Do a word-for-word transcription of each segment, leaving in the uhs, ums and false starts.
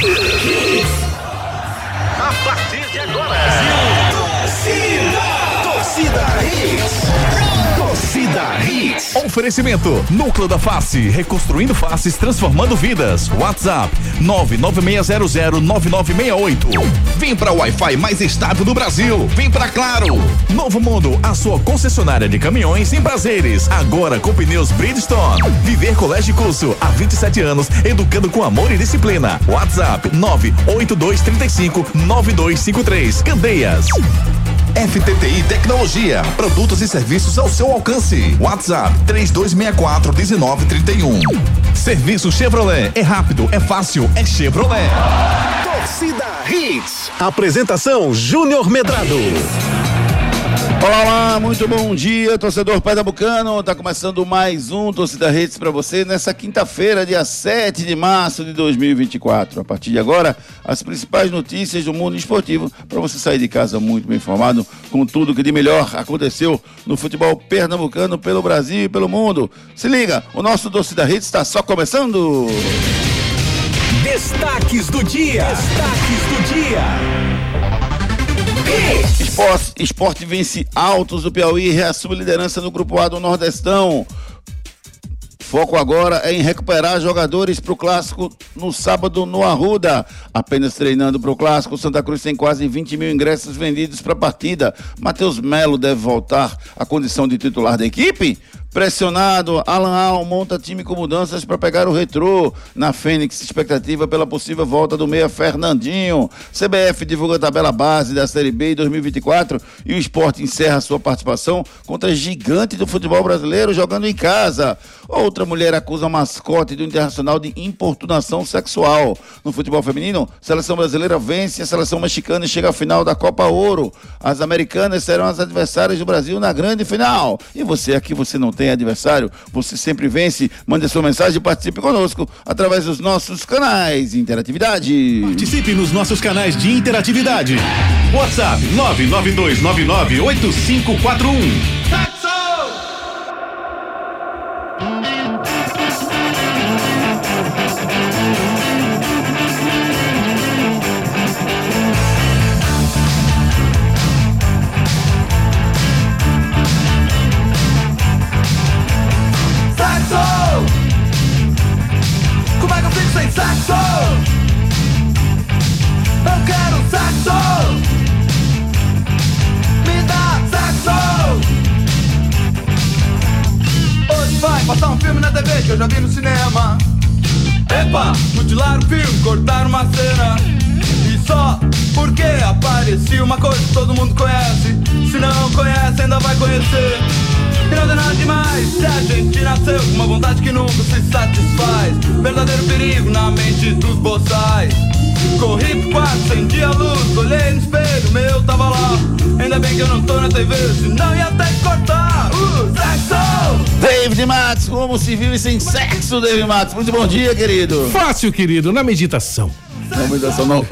A partir de agora, Torcida, Torcida Hits. Torcida Hits. Oferecimento: Núcleo da Face, reconstruindo faces, transformando vidas. WhatsApp: nove nove seis zero zero nove nove seis oito. Vem pra Wi-Fi mais estável do Brasil. Vem pra Claro. Novo Mundo, a sua concessionária de caminhões em prazeres. Agora com pneus Bridgestone. Viver Colégio e Curso, há vinte e sete anos, educando com amor e disciplina. WhatsApp: nove oito dois três cinco nove dois cinco três. Candeias. F T T I Tecnologia, produtos e serviços ao seu alcance. WhatsApp: três dois seis quatro um nove três um. Serviço Chevrolet, é rápido, é fácil, é Chevrolet. Torcida Hits. Apresentação: Júnior Medrado. Olá, olá, muito bom dia, torcedor pernambucano. Tá começando mais um Torcida Hits para você nessa quinta-feira, dia sete de março de dois mil e vinte e quatro. A partir de agora, as principais notícias do mundo esportivo para você sair de casa muito bem informado com tudo que de melhor aconteceu no futebol pernambucano pelo Brasil e pelo mundo. Se liga, o nosso Torcida Hits está só começando. Destaques do dia. Destaques do dia. Esporte, esporte vence Altos do Piauí e reassume liderança no Grupo A do Nordestão. Foco agora é em recuperar jogadores para o Clássico no sábado no Arruda. Apenas treinando para o Clássico, Santa Cruz tem quase vinte mil ingressos vendidos para a partida. Matheus Melo deve voltar à condição de titular da equipe? Pressionado, Alan Al monta time com mudanças para pegar o Retrô. Na Fênix, expectativa pela possível volta do meia Fernandinho. C B F divulga a tabela base da Série B em dois mil e vinte e quatro e o Sport encerra sua participação contra a gigante do futebol brasileiro jogando em casa. Outra mulher acusa a mascote do Internacional de importunação sexual. No futebol feminino, a seleção brasileira vence a seleção mexicana e chega à final da Copa Ouro. As americanas serão as adversárias do Brasil na grande final. E você aqui, você não tem adversário, você sempre vence. Mande sua mensagem e participe conosco através dos nossos canais de interatividade. Participe nos nossos canais de interatividade. WhatsApp nove nove dois nove nove oito cinco quatro um. Como é que eu fico sem saxo? Eu quero saxo. Me dá saxo. Hoje vai passar um filme na T V que eu já vi no cinema. Epa, mutilar o filme, cortar uma cena. E só porque aparecia uma coisa que todo mundo conhece. Se não conhece, ainda vai conhecer. E não tem nada demais, se a gente nasceu com uma vontade que nunca se satisfaz. Verdadeiro perigo na mente dos boçais. Corri pro quarto, acendi a luz, olhei no espelho, meu tava lá. Ainda bem que eu não tô na T V, senão ia até cortar o sexo. David Matos, como se vive sem sexo, David Matos? Muito bom dia, querido. Fácil, querido, na meditação. Na meditação não.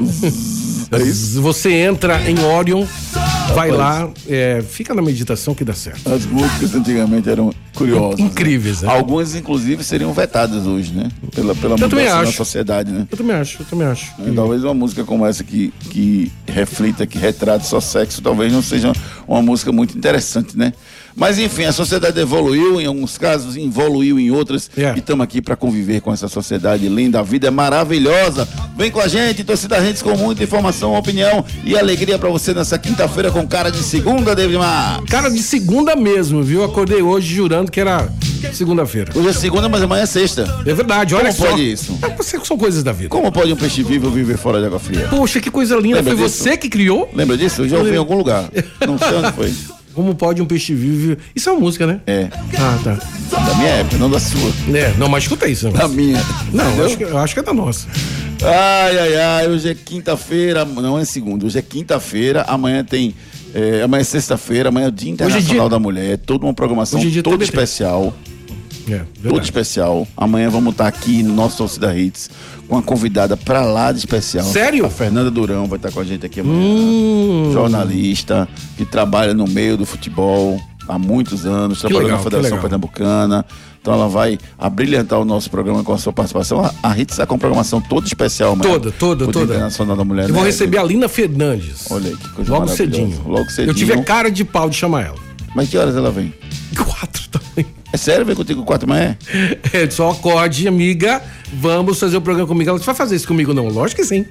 É isso? Você entra em Orion, vai lá, é, fica na meditação que dá certo. As músicas antigamente eram curiosas. Incríveis, né? né? Algumas, inclusive, seriam vetadas hoje, né? Pela, pela eu mudança na sociedade, né? Eu também acho, eu também acho. E talvez uma música como essa que, que reflita, que retrate só sexo, talvez não seja uma música muito interessante, né? Mas enfim, a sociedade evoluiu, em alguns casos evoluiu em outras, yeah. E estamos aqui para conviver com essa sociedade linda. A vida é maravilhosa. Vem com a gente, Torcida Hits, com muita informação, opinião e alegria para você nessa quinta-feira com cara de segunda, David Mar. Cara de segunda mesmo, viu? Acordei hoje jurando que era segunda-feira. Hoje é segunda, mas amanhã é sexta. É verdade, olha só. Como pode isso? É, são coisas da vida. Como pode um peixe vivo viver fora de água fria? Poxa, que coisa linda. Lembra foi disso? Você que criou? Lembra disso? Eu já ouvi em algum lugar. Não sei onde foi. Como pode um peixe vivo... Isso é uma música, né? É. Ah, tá. Da minha época, não da sua. É, não, mas escuta isso. Da minha. Não, eu acho, que, eu acho que é da nossa. Ai, ai, ai, hoje é quinta-feira, não é segunda, hoje é quinta-feira, amanhã tem... É, amanhã é sexta-feira, amanhã é o Dia Internacional é dia... da Mulher, toda uma programação é toda especial. É, todo especial. Amanhã vamos estar aqui no nosso Torcida Hits com uma convidada pra lá de especial. Sério? A Fernanda Durão vai estar com a gente aqui amanhã. Hum. Jornalista que trabalha no meio do futebol. há muitos anos, trabalhou legal, na Federação legal. Pernambucana. Então ela vai abrilhantar o nosso programa com a sua participação. A, a Hits está com uma programação toda especial, mano. Toda, toda, Pro Dia toda. Internacional da Mulher. Eu vou né? receber a Lina Fernandes. Olha aí, que coisa Logo maravilhosa. cedinho. Logo cedinho. Eu tive a cara de pau de chamar ela. Mas que horas ela vem? Quatro também. É sério? Vem contigo quatro da manhã? É, só acorde, amiga. Vamos fazer o programa comigo. Ela disse, vai fazer isso comigo não? Lógico que sim.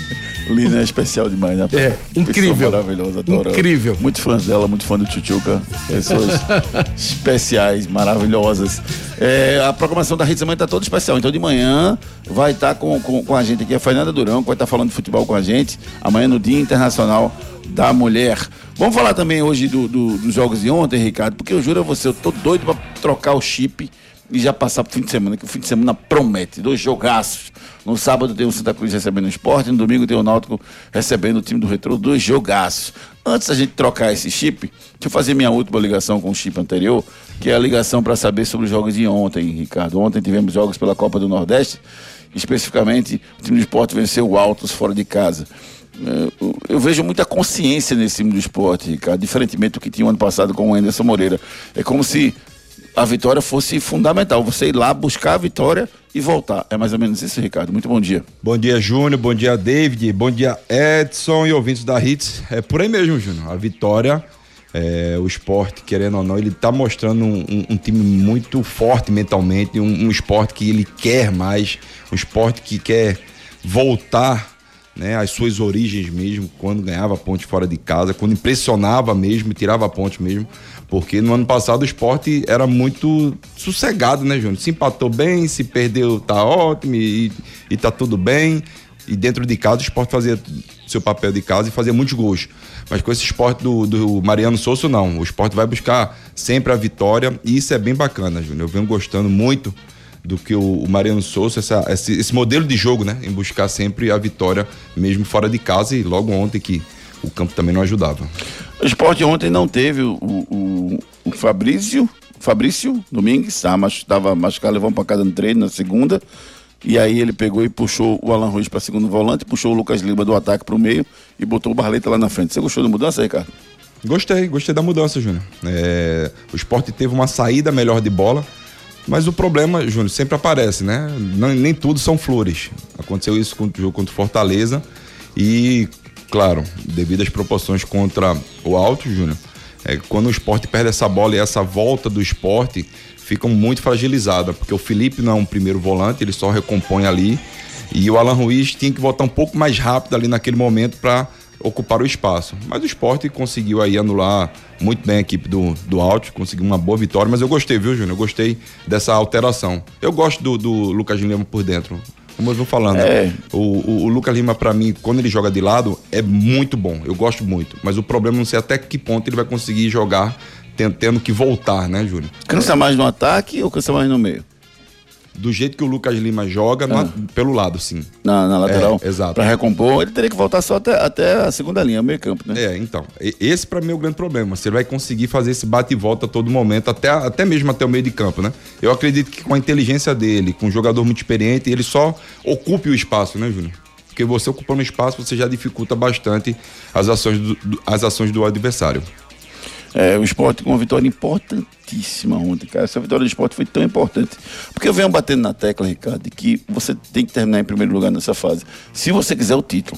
Lina é especial demais, né? É, Pessoa incrível. maravilhosa, adoro. Incrível. Muitos fãs dela, muito fã do Tchutchuca. Pessoas especiais, maravilhosas. É, a programação da Rede Semana está toda especial. Então de manhã vai estar com, com, com a gente aqui a Fernanda Durão, que vai estar falando de futebol com a gente. Amanhã no Dia Internacional da Mulher. Vamos falar também hoje do, do, dos jogos de ontem, Ricardo, porque eu juro a você, eu tô doido para trocar o chip e já passar pro fim de semana, que o fim de semana promete. Dois jogaços. No sábado tem o Santa Cruz recebendo o Sport, no domingo tem o Náutico recebendo o time do Retrô. Dois jogaços. Antes da gente trocar esse chip, deixa eu fazer minha última ligação com o chip anterior, que é a ligação para saber sobre os jogos de ontem, Ricardo. Ontem tivemos jogos pela Copa do Nordeste, especificamente o time do Sport venceu o Altos fora de casa. Eu, eu vejo muita consciência nesse time do Sport, Ricardo, diferentemente do que tinha o ano passado com o Anderson Moreira. É como se a vitória fosse fundamental, você ir lá buscar a vitória e voltar. É mais ou menos isso, Ricardo. Muito bom dia. Bom dia, Júnior. Bom dia, David. Bom dia, Edson e ouvintes da Hits. É por aí mesmo, Júnior. A vitória, é, o Sport, querendo ou não, ele tá mostrando um, um, um time muito forte mentalmente, um, um esporte que ele quer mais, um esporte que quer voltar, né, às suas origens mesmo, quando ganhava a ponte fora de casa, quando impressionava mesmo, tirava a ponte mesmo, porque no ano passado o Sport era muito sossegado, né, Júnior? Se empatou bem, se perdeu tá ótimo e, e tá tudo bem, e dentro de casa o Sport fazia seu papel de casa e fazia muitos gols, mas com esse Sport do, do Mariano Souza não, o Sport vai buscar sempre a vitória e isso é bem bacana, Júnior. Eu venho gostando muito do que o, o Mariano Souza, essa, esse, esse modelo de jogo, né? Em buscar sempre a vitória, mesmo fora de casa, e logo ontem que o campo também não ajudava. O Sport ontem não teve o, o, o Fabrício, Fabrício Domingues, estava machucado, levou uma pancada no treino na segunda, e aí ele pegou e puxou o Alan Ruiz para segundo volante, puxou o Lucas Lima do ataque para o meio e botou o Barleta lá na frente. Você gostou da mudança, Ricardo? Gostei, gostei da mudança, Júnior. É, o Sport teve uma saída melhor de bola, mas o problema, Júnior, sempre aparece, né? Não, nem tudo são flores. Aconteceu isso com o jogo contra o Fortaleza e, claro, devido às proporções contra o Alto, Júnior, é, quando o Sport perde essa bola e essa volta do Sport fica muito fragilizada, porque o Felipe não é um primeiro volante, ele só recompõe ali, e o Alan Ruiz tinha que voltar um pouco mais rápido ali naquele momento para ocupar o espaço. Mas o Sport conseguiu aí anular muito bem a equipe do, do Alto, conseguiu uma boa vitória, mas eu gostei, viu, Júnior? Eu gostei dessa alteração. Eu gosto do, do Lucas Lima por dentro, como eu vou falando. É. O, o, o Lucas Lima, pra mim, quando ele joga de lado, é muito bom, eu gosto muito, mas o problema não sei até que ponto ele vai conseguir jogar tendo que voltar, né, Júnior? Cansa mais no ataque ou cansa mais no meio? Do jeito que o Lucas Lima joga, Ah. na, pelo lado, sim. Na, na lateral? É, exato. Para recompor, ele teria que voltar só até, até a segunda linha, o meio campo, né? É, então, e- esse pra mim é o grande problema, se ele vai conseguir fazer esse bate e volta a todo momento, até, até mesmo até o meio de campo, né? Eu acredito que com a inteligência dele, com um jogador muito experiente, ele só ocupe o espaço, né, Júnior? Porque você ocupando o espaço, você já dificulta bastante as ações do, do- as ações do adversário. É, o Sport com uma vitória importantíssima ontem, cara. Essa vitória do Sport foi tão importante. Porque eu venho batendo na tecla, Ricardo, de que você tem que terminar em primeiro lugar nessa fase. Se você quiser o título.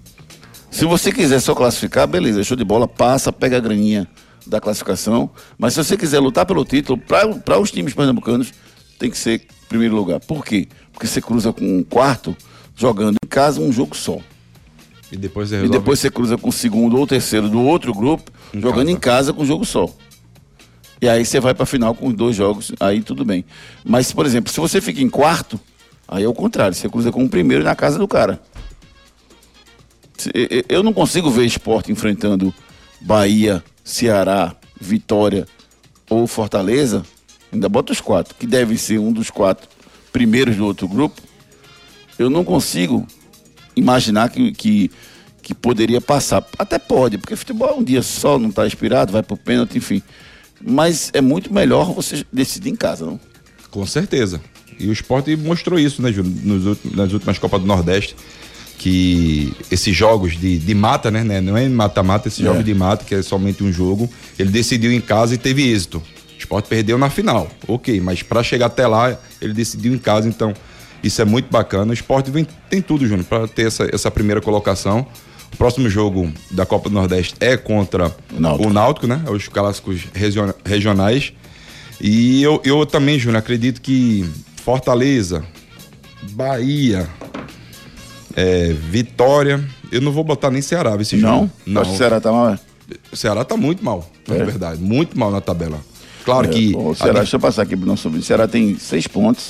Se você quiser só classificar, beleza, show de bola, passa, pega a graninha da classificação. Mas se você quiser lutar pelo título, para os times pernambucanos, tem que ser primeiro lugar. Por quê? Porque você cruza com um quarto, jogando em casa um jogo só. E depois você E resolve... depois você cruza com o segundo ou terceiro do outro grupo, Em jogando casa. em casa com um jogo só. E aí você vai pra final com os dois jogos, aí tudo bem. Mas, por exemplo, se você fica em quarto, aí é o contrário, você cruza com o primeiro na casa do cara. Se- e- Eu não consigo ver Sport enfrentando Bahia, Ceará, Vitória ou Fortaleza, ainda bota os quatro, que deve ser um dos quatro primeiros do outro grupo. Eu não consigo imaginar que, que, que poderia passar. Até pode, porque futebol é um dia só, não está inspirado, vai pro pênalti, enfim. Mas é muito melhor você decidir em casa, não? Com certeza. E o Sport mostrou isso, né, Júnior, nos últimos, nas últimas Copas do Nordeste. que esses jogos de, de mata, né, né? Não é mata-mata, esse É. jogo de mata, que é somente um jogo, ele decidiu em casa e teve êxito. O Sport perdeu na final, ok, mas para chegar até lá, ele decidiu em casa, então isso é muito bacana. O Sport vem, tem tudo, Júnior, para ter essa, essa primeira colocação. O próximo jogo da Copa do Nordeste é contra O Náutico. o Náutico, né? Os clássicos region- regionais. E eu, eu também, Júnior, acredito que Fortaleza, Bahia, é, Vitória, eu não vou botar nem Ceará esse Não? jogo. Não. Acho que o Ceará tá mal. O Ceará tá muito mal, na É? verdade, muito mal na tabela. Claro que... O Ceará, deixa eu passar aqui pro nosso ouvinte. O Ceará tem seis pontos.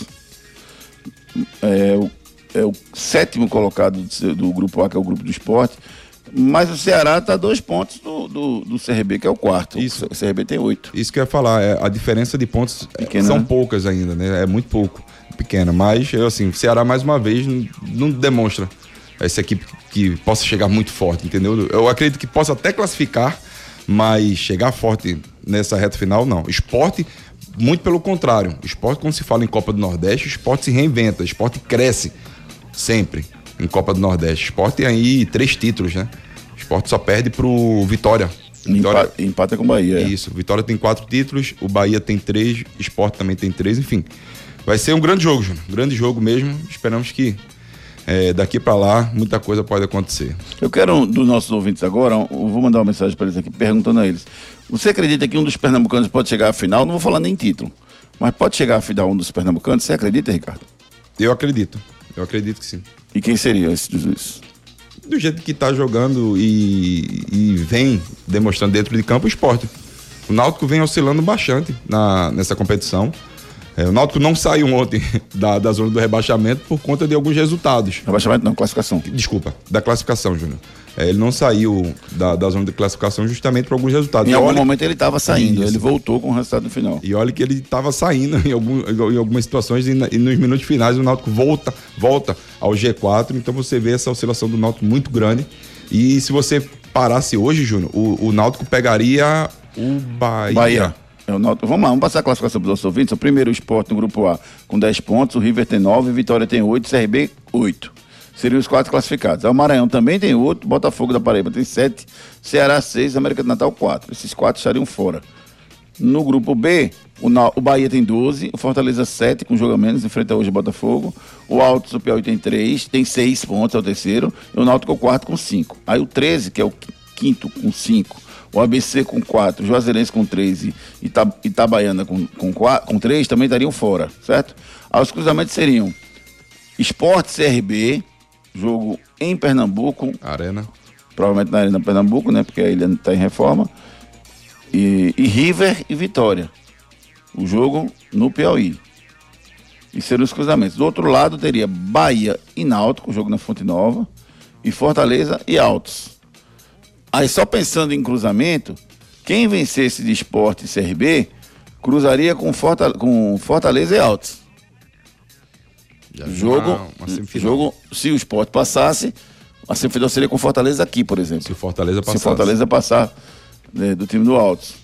É o, é o sétimo colocado do, do grupo A, que é o grupo do Sport. Mas o Ceará tá a dois pontos do, do, do C R B, que é o quarto. Isso. O C R B tem oito. Isso que eu ia falar, é, a diferença de pontos é, Pequena, são né? poucas ainda, né? É muito pouco, pequena. Mas, eu, assim, o Ceará, mais uma vez, não, não demonstra essa equipe que possa chegar muito forte, entendeu? Eu acredito que possa até classificar, mas chegar forte nessa reta final, não. Esporte, muito pelo contrário. O Esporte, quando se fala em Copa do Nordeste, o Esporte se reinventa, o Esporte cresce sempre em Copa do Nordeste. O Esporte tem aí três títulos, né? O Esporte só perde pro Vitória. Vitória... Empata, empata com o Bahia. é. Isso, Vitória tem quatro títulos, o Bahia tem três, Sport também tem três, enfim. Vai ser um grande jogo, Júnior. Um grande jogo mesmo. Esperamos que é, daqui pra lá muita coisa pode acontecer. Eu quero, dos nossos ouvintes agora, eu vou mandar uma mensagem para eles aqui, perguntando a eles. Você acredita que um dos pernambucanos pode chegar à final? Não vou falar nem título, mas pode chegar à final um dos pernambucanos? Você acredita, Ricardo? Eu acredito, eu acredito que sim. E quem seria esse dos Do jeito que tá jogando e, e vem demonstrando dentro de campo o Sport. O Náutico vem oscilando bastante na, nessa competição. É, o Náutico não saiu ontem da, da zona do rebaixamento por conta de alguns resultados. Rebaixamento não, classificação. Desculpa, da classificação, Júnior. É, ele não saiu da, da zona de classificação justamente por alguns resultados. Em E algum olha, momento ele estava saindo, Isso. ele voltou com o resultado no final. e olha que ele estava saindo em, algum, em algumas situações e, na- e nos minutos finais o Náutico volta, volta ao G quatro, então você vê essa oscilação do Náutico muito grande. E se você parasse hoje, Júnior, o, o Náutico pegaria o Bahia. Bahia. É o Náutico. Vamos lá, vamos passar a classificação para os nossos ouvintes. O primeiro, o Sport no grupo A com dez pontos, o River tem nove, Vitória tem oito, C R B oito. Seriam os quatro classificados. O Maranhão também tem oito, Botafogo da Paraíba tem sete, Ceará seis, América do Natal quatro. Esses quatro estariam fora. No grupo B, o, Na- o Bahia tem doze, o Fortaleza sete, com jogo a menos, enfrenta hoje o Botafogo. O Altos do Piauí tem três, tem seis pontos, é o terceiro. E o Náutico é o quarto com cinco. Aí o treze, que é o qui- quinto com cinco. O A B C com quatro, Juazeirense com três e Ita, Itabaiana com, com, quatro, com três também estariam fora, certo? Aí os cruzamentos seriam Sport C R B, jogo em Pernambuco, Arena. provavelmente na Arena Pernambuco, né? Porque a ilha está em reforma. E, e River e Vitória. O jogo no Piauí. E seriam os cruzamentos. Do outro lado teria Bahia e Náutico, o jogo na Fonte Nova. E Fortaleza e Altos. Aí só pensando em cruzamento, quem vencesse de Sport e C R B, cruzaria com, Forta, com Fortaleza e Altos. Já Jogo, uma- uma semifinal. jogo, se o Sport passasse, a semifinal seria com Fortaleza aqui, por exemplo. Se o Fortaleza Se passasse. Fortaleza passar, né, do time do Altos.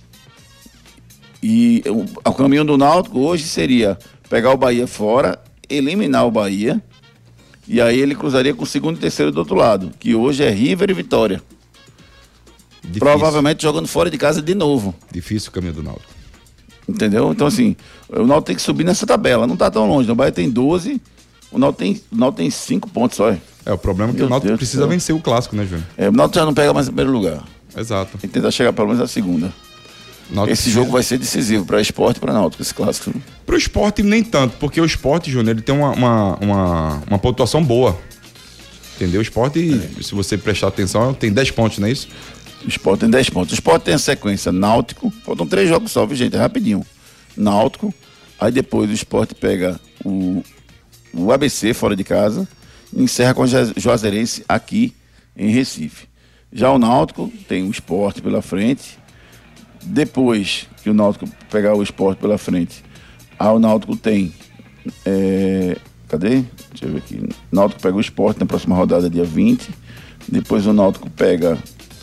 E o, o caminho do Náutico hoje seria pegar o Bahia fora, eliminar o Bahia, e aí ele cruzaria com o segundo e terceiro do outro lado, que hoje é River e Vitória. Difícil, Provavelmente jogando fora de casa de novo. Difícil o caminho do Náutico. Entendeu? Então, assim, o Náutico tem que subir nessa tabela. Não tá tão longe. O Bahia tem doze, o Náutico tem, o Náutico tem cinco pontos só. É, o problema é que Meu o Náutico Deus do precisa céu. vencer o clássico, né, Júnior? É, o Náutico já não pega mais o primeiro lugar. Exato. Tem que tentar chegar pelo menos à segunda. O Náutico Esse precisa- jogo vai ser decisivo para Sport e para Náutico, esse clássico. Pro esporte nem tanto, porque o esporte, Júnior, ele tem uma, uma, uma, uma pontuação boa. Entendeu? O esporte, se você prestar atenção, tem dez pontos, não é isso? O Sport tem dez pontos. O Sport tem a sequência Náutico. Faltam três jogos só, viu, gente? É rapidinho. Náutico. Aí depois o Sport pega o, o A B C fora de casa. E encerra com a Ju- Juazeirense aqui em Recife. Já o Náutico tem o Sport pela frente. Depois que o Náutico pegar o Sport pela frente, aí o Náutico tem. é, cadê? Deixa eu ver aqui. O Náutico pega o Sport na próxima rodada, dia vinte. Depois o Náutico pega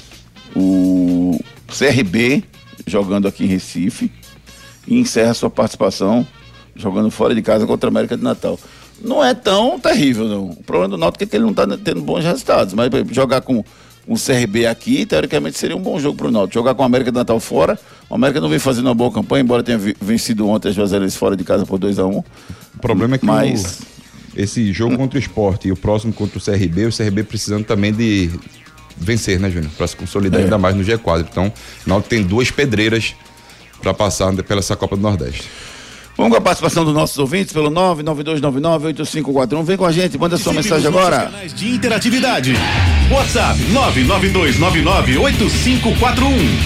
o C R B jogando aqui em Recife e encerra sua participação jogando fora de casa contra a América de Natal. não é tão terrível, não. O problema do Náutico é que ele não está tendo bons resultados, mas jogar com o C R B aqui, teoricamente seria um bom jogo pro Náutico. Jogar com o América do Natal fora, o América não vem fazendo uma boa campanha, embora tenha vencido ontem as Juazeirenses fora de casa por dois a um. O problema é que mas... o, esse jogo contra o Sport e o próximo contra o C R B, o C R B precisando também de vencer, né, Júnior? Para se consolidar é. ainda mais no G quatro. Então, o Náutico tem duas pedreiras para passar pela essa Copa do Nordeste. Vamos com a participação dos nossos ouvintes pelo nove nove dois nove nove oito cinco quatro um. Vem com a gente, manda sua mensagem agora. Canais de interatividade. WhatsApp nove nove dois nove nove oito cinco quatro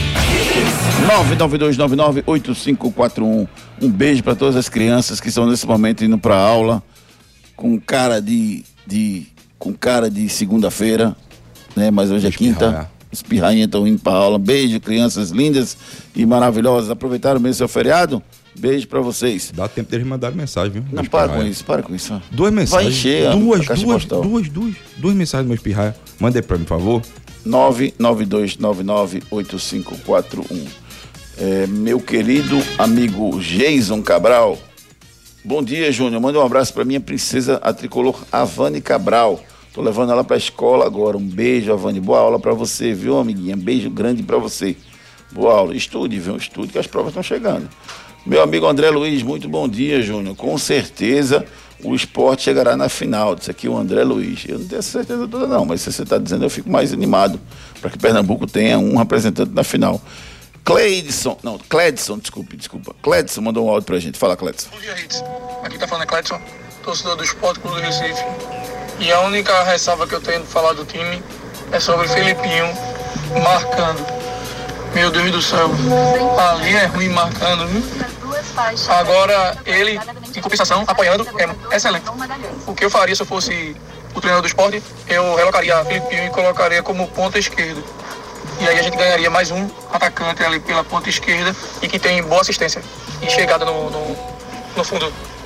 um. nove nove dois nove nove oito cinco quatro um. Um beijo para todas as crianças que estão nesse momento indo para aula com cara de, de com cara de segunda-feira, né? Mas hoje é quinta. Os pirrainhas estão indo para aula. Beijo, crianças lindas e maravilhosas. Aproveitaram mesmo seu feriado? Beijo pra vocês. Dá tempo deles mandarem mensagem, viu? Não, para com isso, para com isso. Duas mensagens. Vai encher duas, a duas, duas, duas, duas, duas mensagens, meus pirraia. Manda aí pra mim, por favor. nove nove dois nove nove oito cinco quatro um. É, meu querido amigo Jason Cabral. Bom dia, Júnior. Manda um abraço pra minha princesa, a tricolor Avani Cabral. Tô levando ela pra escola agora. Um beijo, Avani. Boa aula pra você, viu, amiguinha? Beijo grande pra você. Boa aula. Estude, viu? Estude que as provas estão chegando. Meu amigo André Luiz, muito bom dia, Júnior. Com certeza o Sport chegará na final. Disse aqui o André Luiz. Eu não tenho essa certeza toda não, mas se você está dizendo, eu fico mais animado para que Pernambuco tenha um representante na final. Cleidson, não, Cledson, desculpe, desculpa. Cledson mandou um áudio pra gente. Fala, Cledson. Bom dia, Ritz. Aqui tá falando é Cledson, torcedor do Sport Clube do Recife. E a única ressalva que eu tenho de falar do time é sobre Felipinho marcando. Meu Deus do céu, ali é ruim marcando, viu? Agora, ele, em compensação, apoiando, é excelente. O que eu faria se eu fosse o treinador do Sport, eu relocaria Felipinho e colocaria como ponta esquerda. E aí a gente ganharia mais um atacante ali pela ponta esquerda e que tem boa assistência e chegada no, no, no fundo.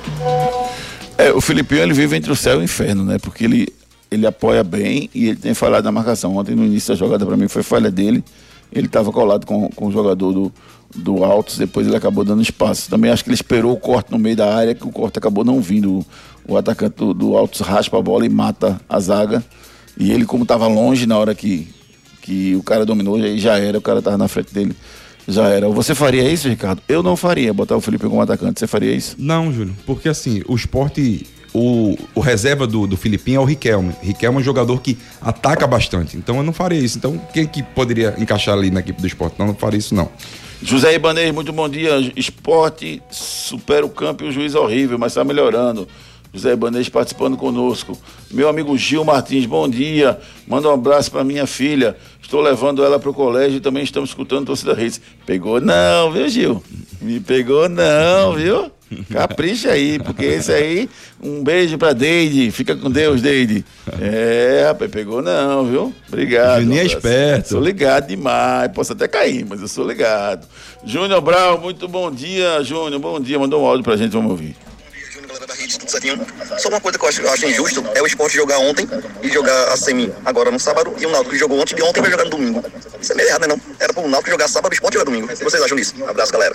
É, o Felipinho, ele vive entre o céu e o inferno, né? Porque ele, ele apoia bem e ele tem falhado na marcação. Ontem, no início da jogada, pra mim, foi falha dele. Ele estava colado com, com o jogador do, do Altos, depois ele acabou dando espaço. Também acho que ele esperou o corte no meio da área, que o corte acabou não vindo. O, o atacante do, do Altos raspa a bola e mata a zaga. E ele, como estava longe na hora que, que o cara dominou, já, já era, o cara estava na frente dele, já era. Você faria isso, Ricardo? Eu não faria, botar o Felipe como atacante. Você faria isso? Não, Júlio, porque assim, o Sport... O, o reserva do, do Filipinho é o Riquelme. Riquelme é um jogador que ataca bastante. Então eu não faria isso. Então quem que poderia encaixar ali na equipe do Sport? Não, não faria isso não. José Ibanez, muito bom dia. Sport supera o campo e o juiz é horrível, mas está melhorando. José Ibanez participando conosco. Meu amigo Gil Martins, bom dia. Manda um abraço para minha filha. Estou levando ela para o colégio e também estamos escutando Torcida Hits. Pegou não, viu, Gil? Me pegou não, viu? Capricha aí, porque esse aí, um beijo pra Deide. Fica com Deus, Deide. É, rapaz, pegou não, viu? Obrigado. Juninho é esperto. Sou ligado demais. Posso até cair, mas eu sou ligado. Júnior Brau, muito bom dia, Júnior. Bom dia. Mandou um áudio pra gente, vamos ouvir. Júnior, galera da Rede, tudo certinho. Só uma coisa que eu acho, eu acho injusto é o Sport jogar ontem e jogar a semi agora no sábado, e o Náutico que jogou ontem e ontem vai jogar no domingo. Isso é meio errado, né não? Era pro Náutico jogar sábado e o Sport jogar domingo. O que vocês acham disso? Um abraço, galera.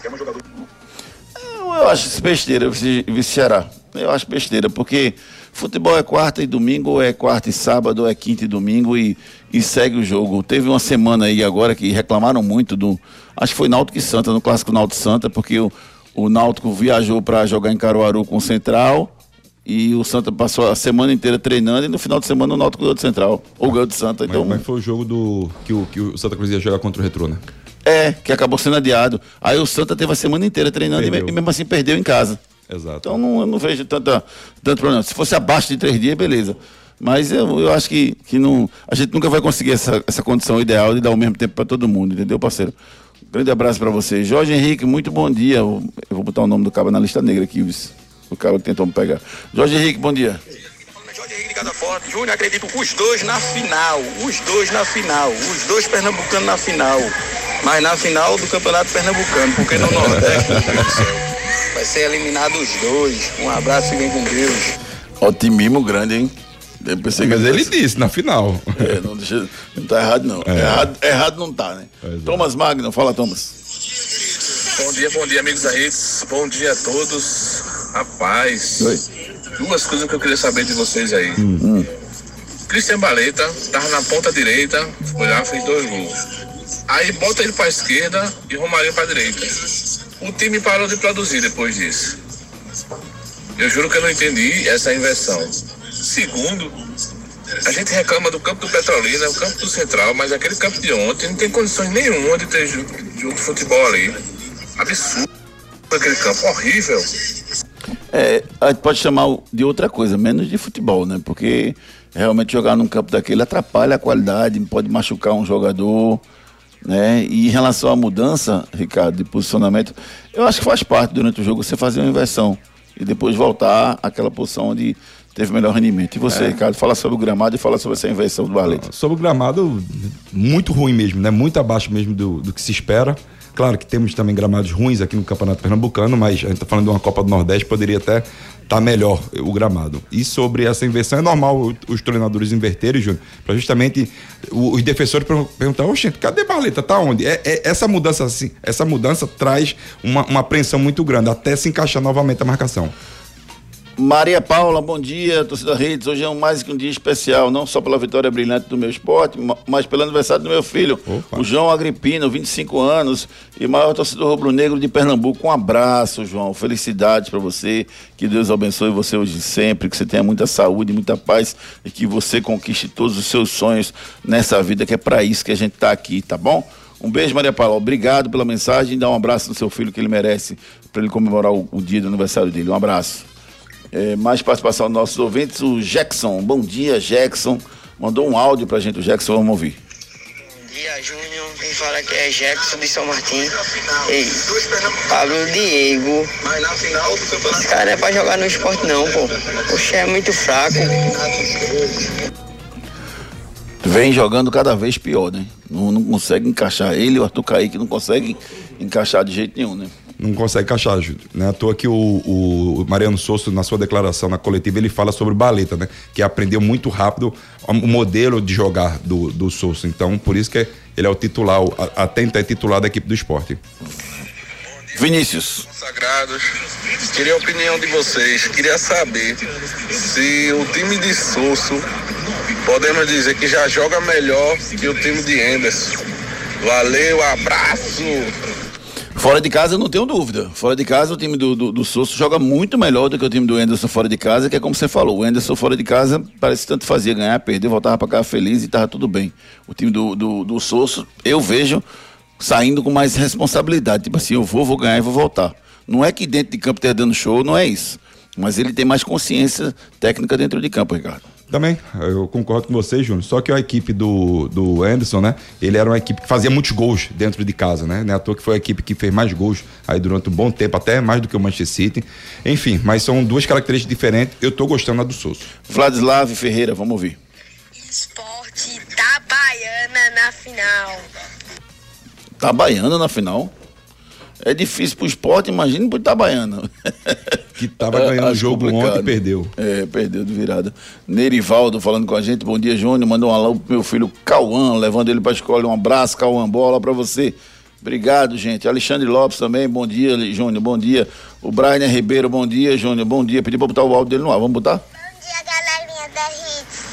Eu acho isso besteira, vice-Ceará. Eu acho besteira, porque futebol é quarta e domingo, ou é quarta e sábado, ou é quinta e domingo e, e segue o jogo. Teve uma semana aí agora que reclamaram muito do... Acho que foi Náutico e Santa, no clássico Náutico e Santa, porque o, o Náutico viajou para jogar em Caruaru com o Central e o Santa passou a semana inteira treinando e no final de semana o Náutico ganhou de Central, ou ganhou de Santa. Então... Mas, mas foi o jogo do que o, que o Santa Cruz ia jogar contra o Retrô, né? É, que acabou sendo adiado. Aí o Santa teve a semana inteira treinando e, e mesmo assim perdeu em casa. Exato. Então não, eu não vejo tanta, tanto problema. Se fosse abaixo de três dias, beleza. Mas eu, eu acho que, que não, a gente nunca vai conseguir essa, essa condição ideal de dar o mesmo tempo para todo mundo, entendeu, parceiro? Um grande abraço para você. Jorge Henrique, muito bom dia. Eu, eu vou botar o nome do cabo na lista negra aqui, o cara que tentou me pegar. Jorge Henrique, bom dia. Jorge Henrique de Casa Forte. Júnior, acredito os dois na final. Os dois na final. Os dois pernambucanos na final. Mas na final do Campeonato Pernambucano, porque no Nordeste, meu Deus do céu, vai ser eliminado os dois. Um abraço, fiquem com Deus. Otimismo grande, hein? Eu pensei Mas que ele fosse... disse, na final. É, não, deixa... não tá errado, não. É. Errado, errado não tá, né? É. Thomas Magno, fala, Thomas. Bom dia, bom dia, amigos da Redes. Bom dia a todos. Rapaz, Oi. duas coisas que eu queria saber de vocês aí. Hum, hum. Christian Baleta tava na ponta direita, foi lá, fez dois gols. Aí bota ele pra esquerda e Romarinho pra direita. O time parou de produzir depois disso. Eu juro que eu não entendi essa inversão. Segundo, a gente reclama do campo do Petrolina, o campo do Central, mas aquele campo de ontem não tem condições nenhuma de ter jogo de futebol ali. Absurdo aquele campo, horrível. É, a gente pode chamar de outra coisa, menos de futebol, né? Porque realmente jogar num campo daquele atrapalha a qualidade, pode machucar um jogador, né? E em relação à mudança, Ricardo, de posicionamento, eu acho que faz parte durante o jogo você fazer uma inversão e depois voltar àquela posição onde teve melhor rendimento. E você, é. Ricardo, fala sobre o gramado e fala sobre essa inversão do Barleta. Sobre o gramado, muito ruim mesmo, né? Muito abaixo mesmo do, do que se espera. Claro que temos também gramados ruins aqui no Campeonato Pernambucano, mas a gente está falando de uma Copa do Nordeste, poderia até estar tá melhor o gramado. E sobre essa inversão, é normal os treinadores inverterem, Júnior, para justamente os defensores perguntar, oxe, cadê Barleta? Tá onde? É, é, essa mudança assim, essa mudança traz uma, uma apreensão muito grande, até se encaixar novamente a marcação. Maria Paula, bom dia, torcida Redes. Hoje é um mais que um dia especial, não só pela vitória brilhante do meu esporte, mas pelo aniversário do meu filho, Opa. o João Agripino, vinte e cinco anos, e maior torcedor rubro-negro de Pernambuco. Um abraço, João, felicidades para você, que Deus abençoe você hoje e sempre, que você tenha muita saúde, muita paz e que você conquiste todos os seus sonhos nessa vida, que é para isso que a gente tá aqui, tá bom? Um beijo, Maria Paula, obrigado pela mensagem, dá um abraço no seu filho que ele merece, para ele comemorar o, o dia do aniversário dele. Um abraço. É, mais participação dos nossos ouvintes, o Jackson. Bom dia, Jackson. Mandou um áudio pra gente, o Jackson, vamos ouvir. Bom dia, Júnior. Quem fala aqui é Jackson de São Martim. Ei, Pablo Diego. Esse cara não é pra jogar no esporte não, pô. O Che é muito fraco. Vem jogando cada vez pior, né? Não, não consegue encaixar. Ele e o Arthur Kaique não conseguem encaixar de jeito nenhum, né? Não consegue encaixar, Júlio. Né? À toa que o, o Mariano Souza, na sua declaração na coletiva, ele fala sobre o Baleta, né? Que aprendeu muito rápido o modelo de jogar do, do Souza. Então, por isso que ele é o titular, até então é titular da equipe do esporte. Vinícius. Consagrados, queria a opinião de vocês. Queria saber se o time de Souza, podemos dizer que já joga melhor que o time de Anderson. Valeu, abraço! Fora de casa eu não tenho dúvida. Fora de casa o time do, do, do Souza joga muito melhor do que o time do Anderson fora de casa, que é como você falou, o Anderson fora de casa parece que tanto fazia ganhar, perder, voltava pra cá feliz e tava tudo bem. O time do, do, do Souza eu vejo saindo com mais responsabilidade, tipo assim, eu vou, vou ganhar e vou voltar. Não é que dentro de campo esteja dando show, não é isso. Mas ele tem mais consciência técnica dentro de campo, Ricardo. Também, eu concordo com você, Júnior. Só que a equipe do, do Anderson, né? Ele era uma equipe que fazia muitos gols dentro de casa, né? Não é à toa que foi a equipe que fez mais gols aí durante um bom tempo, até mais do que o Manchester City. Enfim, mas são duas características diferentes. Eu tô gostando da do Souza. Vladislav Ferreira, vamos ouvir. Esporte Itabaiana na final. Itabaiana na final? É difícil pro esporte, imagina pro Itabaiana. Que tava ganhando o jogo complicado. Ontem e perdeu. É, perdeu de virada. Nerivaldo falando com a gente. Bom dia, Júnior. Mandou um alô pro meu filho Cauã, levando ele pra escola. Um abraço, Cauã. Bola pra você. Obrigado, gente. Alexandre Lopes também. Bom dia, Júnior. Bom dia. O Brian Ribeiro. Bom dia, Júnior. Bom dia. Pedi pra botar o áudio dele no ar. Vamos botar? Bom dia, galerinha da Hits.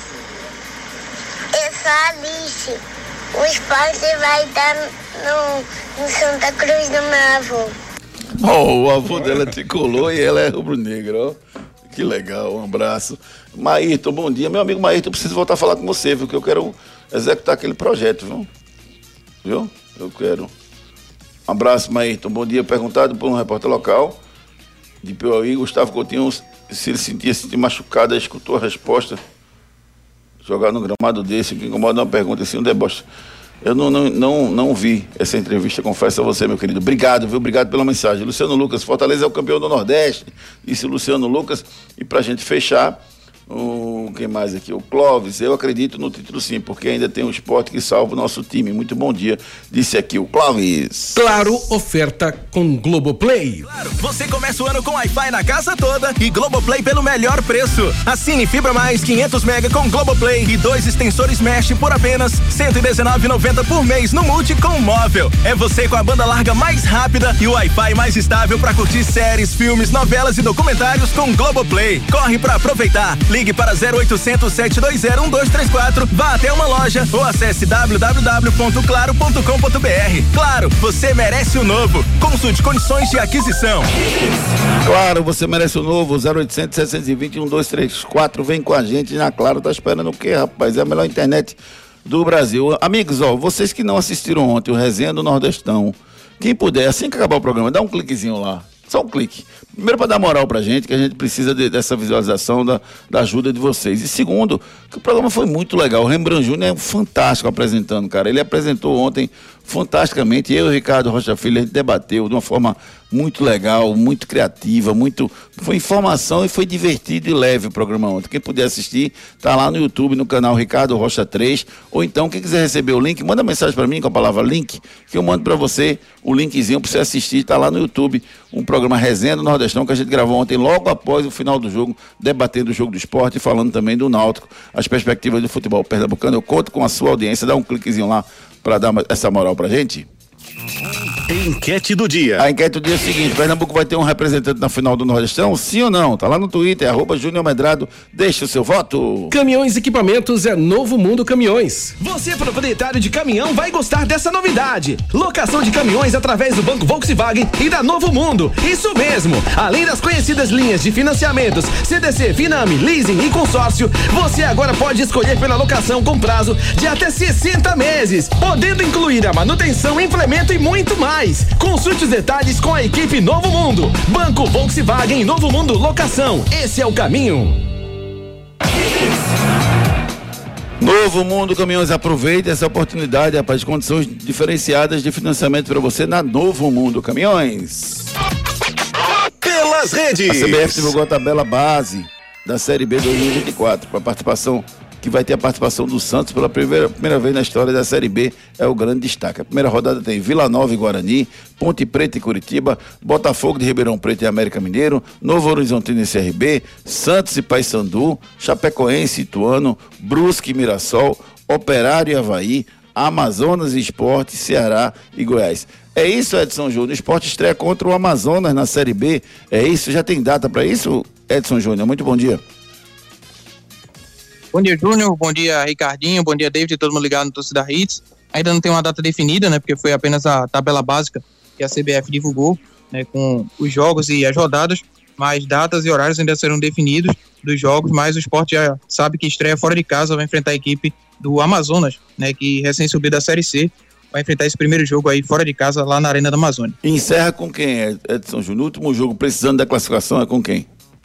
Eu sou a Alice. O esporte vai estar no, no Santa Cruz do meu avô. Oh, o avô dela tricolor e ela é rubro-negra, ó. Que legal, um abraço. Maírton, bom dia. Meu amigo Maírton, eu preciso voltar a falar com você, viu? Que eu quero executar aquele projeto, viu? Viu? Eu quero. Um abraço, Maírton. Bom dia. Perguntado por um repórter local de Piauí, Gustavo Coutinho, se ele sentia se sentir machucado, aí escutou a resposta. Jogar no gramado desse, que incomoda uma pergunta assim, um deboche. Eu não, não, não, não vi essa entrevista, confesso a você, meu querido. Obrigado, viu? Obrigado pela mensagem. Luciano Lucas, Fortaleza é o campeão do Nordeste, disse o Luciano Lucas. E pra gente fechar, O que mais aqui? O Clóvis, eu acredito no título sim, porque ainda tem um esporte que salva o nosso time. Muito bom dia, disse aqui o Clóvis. Claro, oferta com Globoplay. Claro, você começa o ano com Wi-Fi na casa toda e Globoplay pelo melhor preço. Assine Fibra Mais quinhentos mega com Globoplay e dois extensores Mesh por apenas cento e dezenove reais e noventa centavos por mês no Multi com móvel. É você com a banda larga mais rápida e o Wi-Fi mais estável para curtir séries, filmes, novelas e documentários com Globoplay. Corre para aproveitar. Ligue para zero oitocentos, sete dois zero, um dois três quatro, vá até uma loja ou acesse w w w ponto claro ponto com ponto b r. Claro, você merece o novo. Consulte condições de aquisição. Claro, você merece o novo. zero oitocentos, setecentos e vinte, um dois três quatro. Vem com a gente na Claro. Tá esperando o quê, rapaz? É a melhor internet do Brasil. Amigos, ó, vocês que não assistiram ontem o Resenha do Nordestão, quem puder, assim que acabar o programa, dá um cliquezinho lá. Só um clique. Primeiro, para dar moral pra gente, que a gente precisa de, dessa visualização, da, da ajuda de vocês. E segundo, que o programa foi muito legal. O Rembrandt Júnior é fantástico apresentando, cara. Ele apresentou ontem fantasticamente. Eu e o Ricardo Rocha Filho, a gente debateu de uma forma muito legal, muito criativa, muito... Foi informação e foi divertido e leve o programa ontem. Quem puder assistir, tá lá no YouTube, no canal Ricardo Rocha três, ou então, quem quiser receber o link, manda mensagem para mim com a palavra link, que eu mando para você o linkzinho para você assistir, tá lá no YouTube, um programa Resenha do Nordestão, que a gente gravou ontem, logo após o final do jogo, debatendo o jogo do esporte e falando também do Náutico, as perspectivas do futebol pernambucano. Eu conto com a sua audiência, dá um cliquezinho lá para dar essa moral pra gente. Enquete do dia. A enquete do dia é o seguinte: Pernambuco vai ter um representante na final do Nordestão? Sim ou não? Tá lá no Twitter, arroba Júnior Medrado. Deixa o seu voto. Caminhões e Equipamentos é Novo Mundo Caminhões. Você, proprietário de caminhão, vai gostar dessa novidade. Locação de caminhões através do Banco Volkswagen e da Novo Mundo. Isso mesmo. Além das conhecidas linhas de financiamentos C D C, Finame, Leasing e Consórcio, você agora pode escolher pela locação com prazo de até sessenta meses, podendo incluir a manutenção, implemento e muito mais. Consulte os detalhes com a equipe Novo Mundo. Banco Volkswagen Novo Mundo Locação. Esse é o caminho. Novo Mundo Caminhões, aproveite essa oportunidade, rapaz, de condições diferenciadas de financiamento para você na Novo Mundo Caminhões. Pelas redes. A C B F divulgou a tabela base da Série B dois mil e vinte e quatro para participação, que vai ter a participação do Santos pela primeira, primeira vez na história da Série B, é o grande destaque. A primeira rodada tem Vila Nova e Guarani, Ponte Preta e Curitiba, Botafogo de Ribeirão Preto e América Mineiro, Novo Horizontino e C R B, Santos e Paysandu, Chapecoense e Ituano, Brusque e Mirassol, Operário e Avaí, Amazonas e Sport, Ceará e Goiás. É isso, Edson Júnior. O Sport estreia contra o Amazonas na Série B. É isso? Já tem data para isso, Edson Júnior? Muito bom dia. Bom dia, Júnior. Bom dia, Ricardinho. Bom dia, David. Todo mundo ligado no Torcida Hits. Ainda não tem uma data definida, né? Porque foi apenas a tabela básica que a C B F divulgou, né? Com os jogos e as rodadas. Mas datas e horários ainda serão definidos dos jogos. Mas o Sport já sabe que estreia fora de casa, vai enfrentar a equipe do Amazonas, né? Que recém subiu da Série C. Vai enfrentar esse primeiro jogo aí fora de casa, lá na Arena da Amazônia. Encerra com quem, Edson Júnior? O último jogo precisando da classificação é com quem?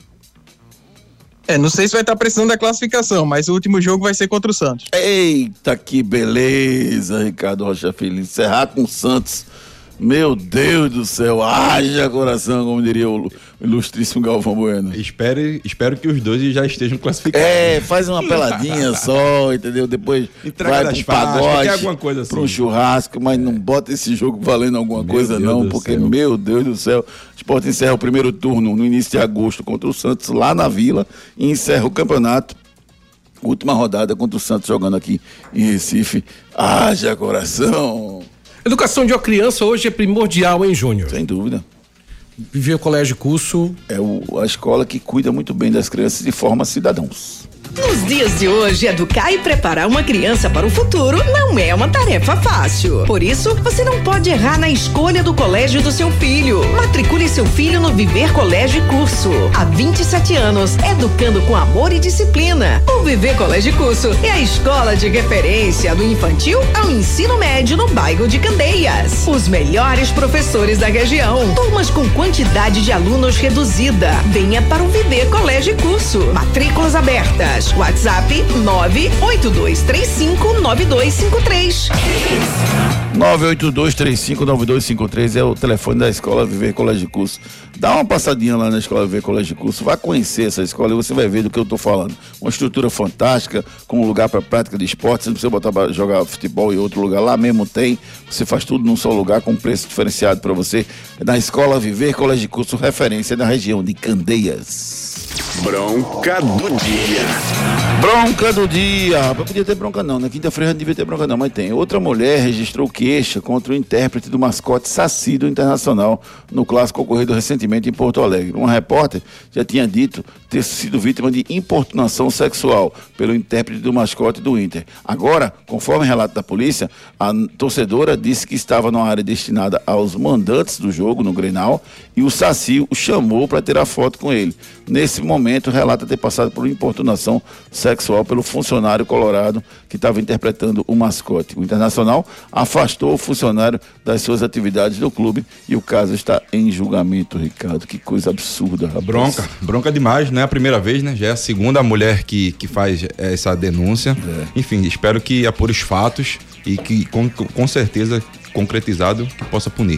É, não sei se vai estar precisando da classificação, mas o último jogo vai ser contra o Santos. Eita, que beleza, Ricardo Rocha Filho. Encerrar com o Santos. Meu Deus do céu, haja coração, como diria o ilustríssimo Galvão Bueno. Espero, espero que os dois já estejam classificados. É, faz uma peladinha só, entendeu? Depois entrega vai das pro pagode, alguma coisa assim, pra um churrasco, mas não bota esse jogo valendo alguma meu coisa Deus não, porque, céu. meu Deus do céu, o Sport encerra o primeiro turno no início de agosto contra o Santos lá na Vila e encerra o campeonato. Última rodada contra o Santos jogando aqui em Recife. Haja coração. Educação de uma criança hoje é primordial, hein, Júnior? Sem dúvida. Viver o colégio curso é o, a escola que cuida muito bem das crianças e forma cidadãos. Nos dias de hoje, educar e preparar uma criança para o futuro não é uma tarefa fácil. Por isso, você não pode errar na escolha do colégio do seu filho. Matricule seu filho no Viver Colégio e Curso. Há vinte e sete anos, educando com amor e disciplina. O Viver Colégio e Curso é a escola de referência do infantil ao ensino médio no bairro de Candeias. Os melhores professores da região. Turmas com quantidade de alunos reduzida. Venha para o Viver Colégio e Curso. Matrículas abertas. vagas. WhatsApp nove oito dois três cinco nove dois cinco três. nove oito dois três cinco nove dois cinco três é o telefone da Escola Viver Colégio de Curso. Dá uma passadinha lá na Escola Viver Colégio de Curso, vai conhecer essa escola e você vai ver do que eu tô falando. Uma estrutura fantástica, com um lugar para prática de esporte, você não precisa botar para jogar futebol em outro lugar, lá mesmo tem, você faz tudo num só lugar com preço diferenciado para você. É na Escola Viver Colégio de Curso, referência na região de Candeias. Bronca do dia. Bronca do dia. Rapaz, podia ter bronca não, na quinta-feira não devia ter bronca não, mas tem. Outra mulher registrou queixa contra o intérprete do mascote Saci do Internacional no clássico ocorrido recentemente em Porto Alegre. Uma repórter já tinha dito ter sido vítima de importunação sexual pelo intérprete do mascote do Inter. Agora, conforme relato da polícia, a torcedora disse que estava numa área destinada aos mandantes do jogo, no Grenal, e o Saci o chamou para tirar foto com ele. Nesse momento, relata ter passado por importunação sexual pelo funcionário colorado que estava interpretando o mascote. O Internacional afastou o funcionário das suas atividades do clube e o caso está em julgamento, Ricardo. Que coisa absurda, rapaz. Bronca, bronca demais, não é a primeira vez, né? Já é a segunda mulher que, que faz essa denúncia. É. Enfim, espero que apure os fatos e que com, com certeza concretizado que possa punir.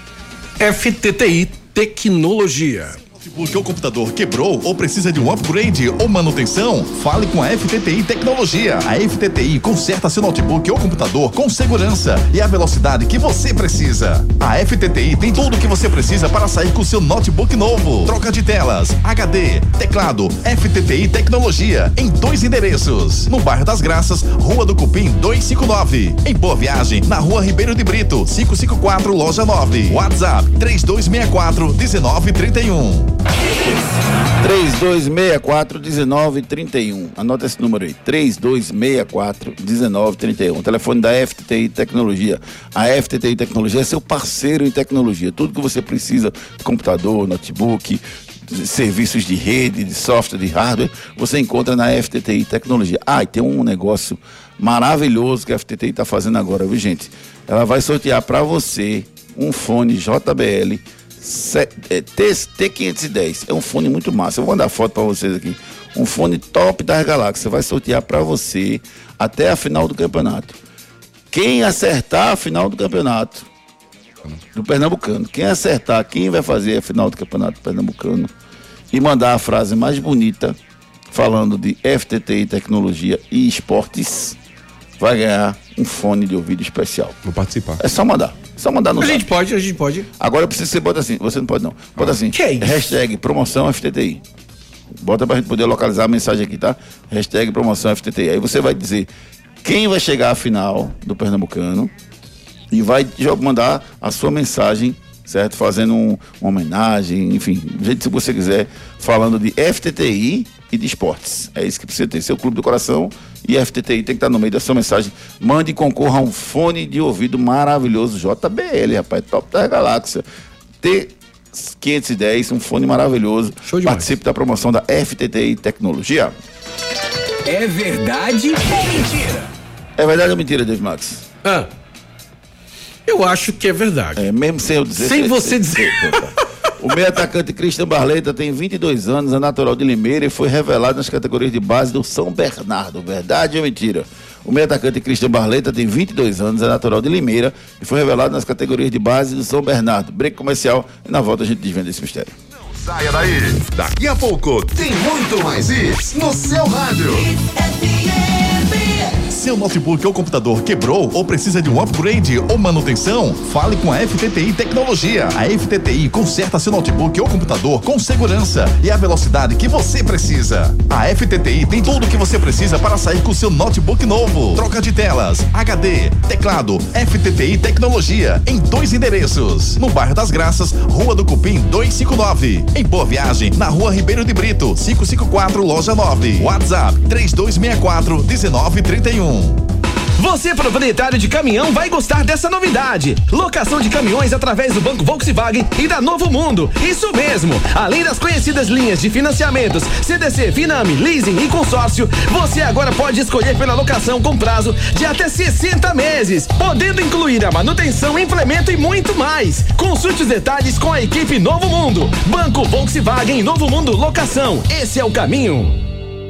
F T T I Tecnologia. Porque o computador quebrou ou precisa de um upgrade ou manutenção? Fale com a F T T I Tecnologia. A F T T I conserta seu notebook ou computador com segurança e a velocidade que você precisa. A F T T I tem tudo o que você precisa para sair com seu notebook novo. Troca de telas, H D, teclado. F T T I Tecnologia em dois endereços. No bairro das Graças, Rua do Cupim duzentos e cinquenta e nove. Em Boa Viagem, na Rua Ribeiro de Brito, quinhentos e cinquenta e quatro, loja nove. WhatsApp três dois seis quatro um nove três um. três dois seis quatro um nove três um. Anota esse número aí, três dois seis quatro um nove três um. O telefone da F T T I Tecnologia. A F T T I Tecnologia é seu parceiro em tecnologia. Tudo que você precisa, computador, notebook, serviços de rede, de software, de hardware, você encontra na F T T I Tecnologia. Ah, e tem um negócio maravilhoso que a F T T I está fazendo agora, viu, gente? Ela vai sortear para você um fone J B L T quinhentos e dez. É um fone muito massa. Eu vou mandar foto para vocês aqui. Um fone top das galáxias. Vai sortear para você até a final do campeonato. Quem acertar a final do campeonato do Pernambucano, quem acertar quem vai fazer a final do campeonato pernambucano e mandar a frase mais bonita falando de F T T I Tecnologia e Esportes, vai ganhar um fone de ouvido especial. Vou participar. É só mandar. Só mandar no A zap. gente pode, a gente pode. Agora eu preciso que você bota assim. Você não pode não. Bota assim. Que é isso? Hashtag promoção F T T I. Bota pra gente poder localizar a mensagem aqui, tá? Hashtag promoção F T T I. Aí você vai dizer quem vai chegar à final do Pernambucano e vai mandar a sua mensagem, certo? Fazendo um, uma homenagem, enfim, do jeito que você quiser, falando de F T T I e de esportes. É isso que precisa ter. Seu clube do coração e F T T I tem que estar no meio da sua mensagem. Mande e concorra a um fone de ouvido maravilhoso J B L, rapaz, top da galáxia. T quinhentos e dez, um fone maravilhoso. Show demais. Participe da promoção da F T T I Tecnologia. É verdade ou mentira? É verdade ou mentira, Dave Max? Ah, eu acho que é verdade. É, mesmo sem eu dizer. Sem você dizer. O meio atacante Christian Barleta tem vinte e dois anos, é natural de Limeira e foi revelado nas categorias de base do São Bernardo. Verdade ou mentira? O meio atacante Christian Barleta tem vinte e dois anos, é natural de Limeira e foi revelado nas categorias de base do São Bernardo. Break comercial e na volta a gente desvenda esse mistério. Saia daí. Daqui a pouco tem muito mais isso no seu rádio. Seu notebook ou computador quebrou ou precisa de um upgrade ou manutenção? Fale com a F T T I Tecnologia. A F T T I conserta seu notebook ou computador com segurança e a velocidade que você precisa. A F T T I tem tudo o que você precisa para sair com seu notebook novo. Troca de telas, H D, teclado. F T T I Tecnologia em dois endereços. No bairro das Graças, Rua do Cupim duzentos e cinquenta e nove. Em Boa Viagem, na Rua Ribeiro de Brito, quinhentos e cinquenta e quatro, loja nove. WhatsApp três dois seis quatro um nove três um. Você, proprietário de caminhão, vai gostar dessa novidade. Locação de caminhões através do Banco Volkswagen e da Novo Mundo. Isso mesmo. Além das conhecidas linhas de financiamentos C D C, Finame, Leasing e Consórcio, você agora pode escolher pela locação com prazo de até sessenta meses, podendo incluir a manutenção, implemento e muito mais. Consulte os detalhes com a equipe Novo Mundo. Banco Volkswagen Novo Mundo Locação. Esse é o caminho.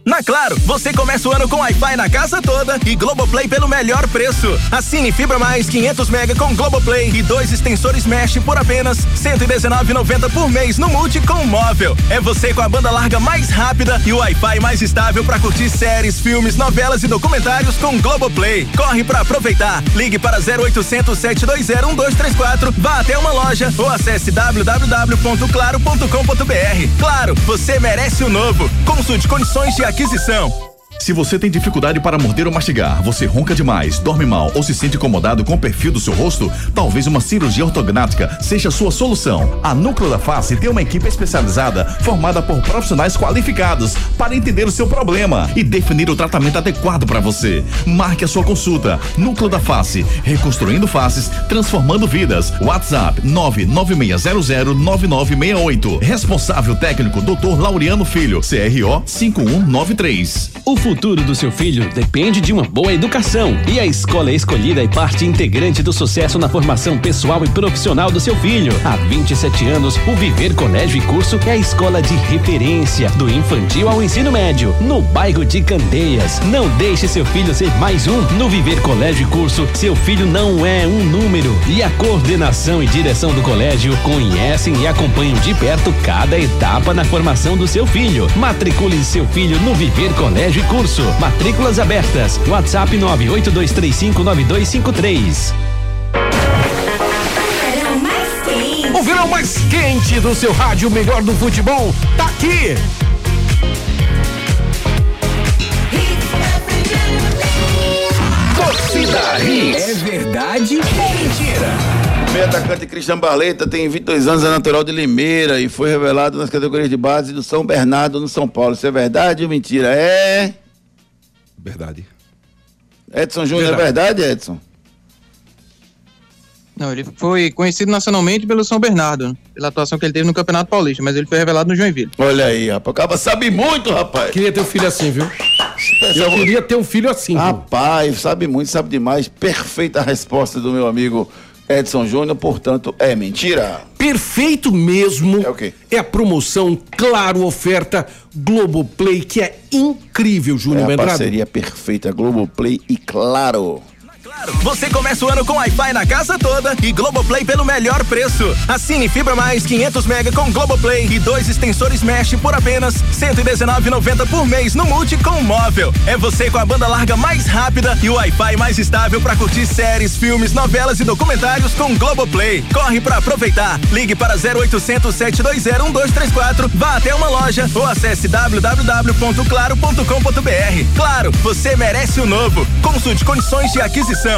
Na Claro, você começa o ano com Wi-Fi na casa toda e Globoplay pelo melhor preço. Assine Fibra Mais quinhentos mega com Globoplay e dois extensores Mesh por apenas cento e dezenove reais e noventa centavos por mês no Multi com móvel. É você com a banda larga mais rápida e o Wi-Fi mais estável para curtir séries, filmes, novelas e documentários com Globoplay. Corre para aproveitar. Ligue para zero oitocentos, sete dois zero, um dois três quatro, vá até uma loja ou acesse w w w ponto claro ponto com ponto b r. Claro, você merece o novo. Consulte condições de aquisição. Se você tem dificuldade para morder ou mastigar, você ronca demais, dorme mal ou se sente incomodado com o perfil do seu rosto, talvez uma cirurgia ortognática seja a sua solução. A Núcleo da Face tem uma equipe especializada formada por profissionais qualificados para entender o seu problema e definir o tratamento adequado para você. Marque a sua consulta. Núcleo da Face, reconstruindo faces, transformando vidas. WhatsApp nove nove seis zero zero nove nove seis oito. Responsável técnico doutor Laureano Filho, C R O cinco um nove três. O futuro do seu filho depende de uma boa educação e a escola escolhida é parte integrante do sucesso na formação pessoal e profissional do seu filho. Há vinte e sete anos, o Viver Colégio e Curso é a escola de referência do infantil ao ensino médio, no bairro de Candeias. Não deixe seu filho ser mais um. No Viver Colégio e Curso, seu filho não é um número e a coordenação e direção do colégio conhecem e acompanham de perto cada etapa na formação do seu filho. Matricule seu filho no Viver Colégio e Curso. Matrículas abertas. WhatsApp nove oito dois três cinco nove dois cinco três. O verão mais quente do seu rádio, melhor do futebol, tá aqui. Torcida Hits. É verdade ou mentira? O meio atacante Christian Barleta tem vinte e dois anos, é natural de Limeira e foi revelado nas categorias de base do São Bernardo, no São Paulo. Isso é verdade ou mentira? É... Verdade. Edson Júnior, é verdade, Edson? Não, ele foi conhecido nacionalmente pelo São Bernardo, né? Pela atuação que ele teve no Campeonato Paulista, mas ele foi revelado no Joinville. Olha aí, rapaz, o cara sabe muito, rapaz. Queria ter um filho assim, viu? Eu queria ter um filho assim. Rapaz, viu? Sabe muito, sabe demais. Perfeita a resposta do meu amigo Edson Júnior, portanto, é mentira. Perfeito mesmo. É o quê? É a promoção Claro Oferta Globoplay, que é incrível, Júnior É a Medrado. parceria perfeita, Globoplay e Claro. Você começa o ano com Wi-Fi na casa toda e Globoplay pelo melhor preço. Assine Fibra Mais quinhentos mega com Globoplay e dois extensores Mesh por apenas cento e dezenove reais e noventa centavos por mês no Multi com móvel. É você com a banda larga mais rápida e o Wi-Fi mais estável para curtir séries, filmes, novelas e documentários com Globoplay. Corre para aproveitar. Ligue para zero oitocentos, sete dois zero, um dois três quatro, vá até uma loja ou acesse w w w ponto claro ponto com ponto b r. Claro, você merece o novo. Consulte condições de aquisição.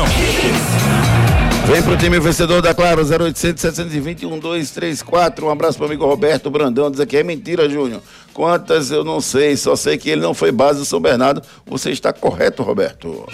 Vem pro time vencedor da Claro, zero oitocentos, setecentos e vinte, um dois três quatro. Um abraço pro amigo Roberto Brandão, diz aqui, é mentira, Júnior. Quantas eu não sei, só sei que ele não foi base do São Bernardo. Você está correto, Roberto.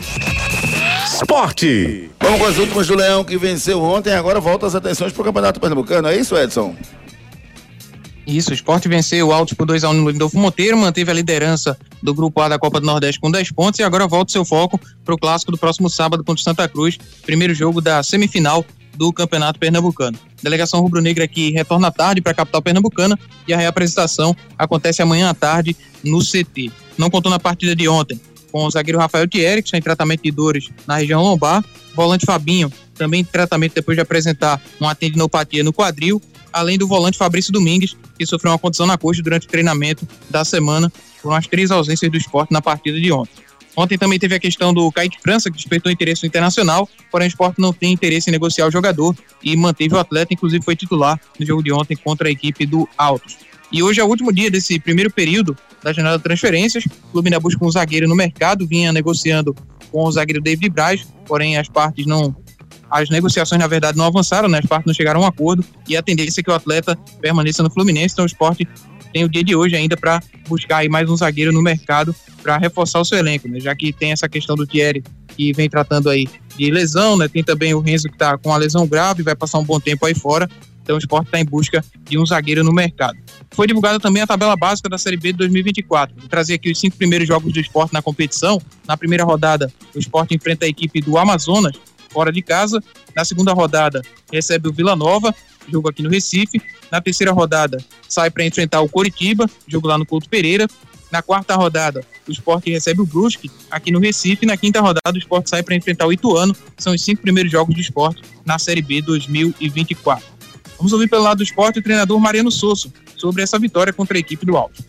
Esporte. Vamos com as últimas do Leão, que venceu ontem, agora volta as atenções pro Campeonato Pernambucano, é isso, Edson? Isso, o Sport venceu o Altos por dois a um no Lindolfo Monteiro, manteve a liderança do Grupo A da Copa do Nordeste com dez pontos e agora volta seu foco para o clássico do próximo sábado contra o Santa Cruz, primeiro jogo da semifinal do Campeonato Pernambucano. A delegação rubro-negra aqui retorna à tarde para a capital pernambucana e a reapresentação acontece amanhã à tarde no C T. Não contou na partida de ontem com o zagueiro Rafael Thierry, que está em tratamento de dores na região lombar, volante Fabinho, também em tratamento depois de apresentar uma tendinopatia no quadril, além do volante Fabrício Domingues, que sofreu uma contusão na coxa durante o treinamento da semana, por umas três ausências do Sport na partida de ontem. Ontem também teve a questão do Kaique França, que despertou interesse no internacional, porém o Sport não tem interesse em negociar o jogador e manteve o atleta, inclusive foi titular no jogo de ontem contra a equipe do Altos. E hoje é o último dia desse primeiro período da janela de transferências. O clube ainda busca um zagueiro no mercado, vinha negociando com o zagueiro David Braz, porém as partes não... As negociações, na verdade, não avançaram, né? As partes não chegaram a um acordo e a tendência é que o atleta permaneça no Fluminense. Então o Sport tem o dia de hoje ainda para buscar aí mais um zagueiro no mercado para reforçar o seu elenco, né? Já que tem essa questão do Thierry, que vem tratando aí de lesão, né? Tem também o Renzo, que está com a lesão grave, vai passar um bom tempo aí fora. Então o Sport está em busca de um zagueiro no mercado. Foi divulgada também a tabela básica da Série B de dois mil e vinte e quatro. Vou trazer aqui os cinco primeiros jogos do Sport na competição. Na primeira rodada, o Sport enfrenta a equipe do Amazonas, fora de casa. Na segunda rodada, recebe o Vila Nova, jogo aqui no Recife. Na terceira rodada, sai para enfrentar o Coritiba, jogo lá no Couto Pereira. Na quarta rodada, o Sport recebe o Brusque aqui no Recife. Na quinta rodada, o Sport sai para enfrentar o Ituano. São os cinco primeiros jogos do Sport na Série B dois mil e vinte e quatro. Vamos ouvir pelo lado do Sport o treinador Mariano Sosso sobre essa vitória contra a equipe do Alto.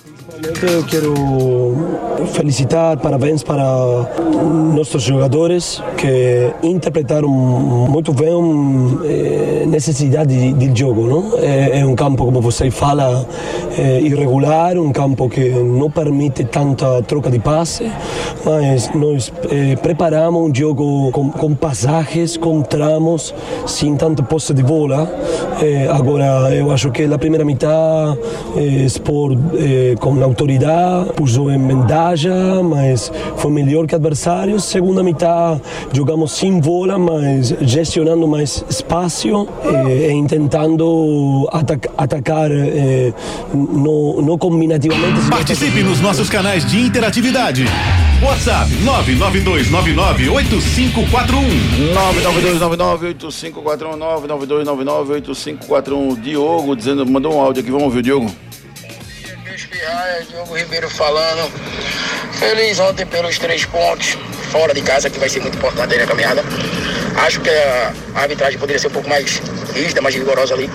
Eu quero felicitar, parabéns para nossos jogadores que interpretaram muito bem a necessidade do jogo, não? É um campo, como você fala, é irregular, um campo que não permite tanta troca de passe, mas nós é, preparamos um jogo com, com passagens, com tramos, sem tanta posse de bola. É, agora, eu acho que na primeira metade, é, Sport é, com autoridade, puxou em vantagem, mas foi melhor que adversários. Segunda metade, jogamos sem bola, mas gestionando mais espaço e, e tentando ataca, atacar eh, no, no combinativamente. Participe nos nossos canais de interatividade. WhatsApp nove nove dois nove nove oito cinco quatro um. nove nove dois nove nove oito cinco quatro um. nove nove dois nove nove oito cinco quatro um. Diogo dizendo, mandou um áudio aqui, vamos ouvir o Diogo. Pirraia, Diogo Ribeiro falando. Feliz ontem pelos três pontos fora de casa, que vai ser muito importante aí na caminhada. Acho que a arbitragem poderia ser um pouco mais rígida, mais rigorosa ali.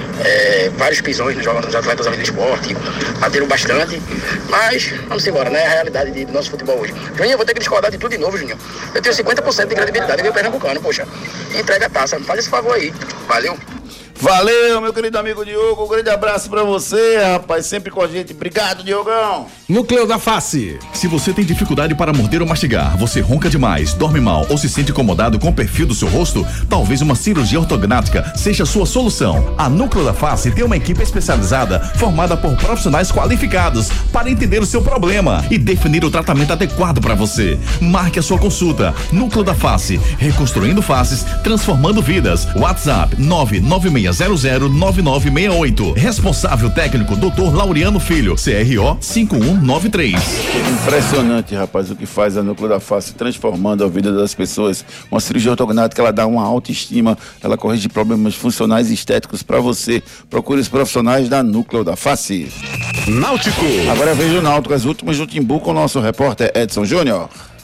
É, vários pisões nos jogos dos atletas ali do esporte, bateram bastante, mas vamos embora, né? É a realidade do nosso futebol hoje. Juninho, eu vou ter que discordar de tudo de novo, Juninho. Eu tenho cinquenta por cento de credibilidade, eu pernambucano, poxa. Entrega a taça, faz esse favor aí. Valeu. Valeu, meu querido amigo Diogo, um grande abraço pra você, rapaz, sempre com a gente. Obrigado, Diogão. Núcleo da Face. Se você tem dificuldade para morder ou mastigar, você ronca demais, dorme mal ou se sente incomodado com o perfil do seu rosto, talvez uma cirurgia ortognática seja a sua solução. A Núcleo da Face tem uma equipe especializada formada por profissionais qualificados para entender o seu problema e definir o tratamento adequado para você. Marque a sua consulta. Núcleo da Face, reconstruindo faces, transformando vidas. WhatsApp nove nove seis zero zero nove nove seis oito. Responsável técnico doutor Laureano Filho, C R O cinco um nove três. Impressionante, rapaz, o que faz a Núcleo da Face, transformando a vida das pessoas. Uma cirurgia ortognática, ela dá uma autoestima, ela corrige problemas funcionais e estéticos para você. Procure os profissionais da Núcleo da Face. Náutico. Agora veja o Náutico, as últimas do Timbu com o nosso repórter Edson Júnior.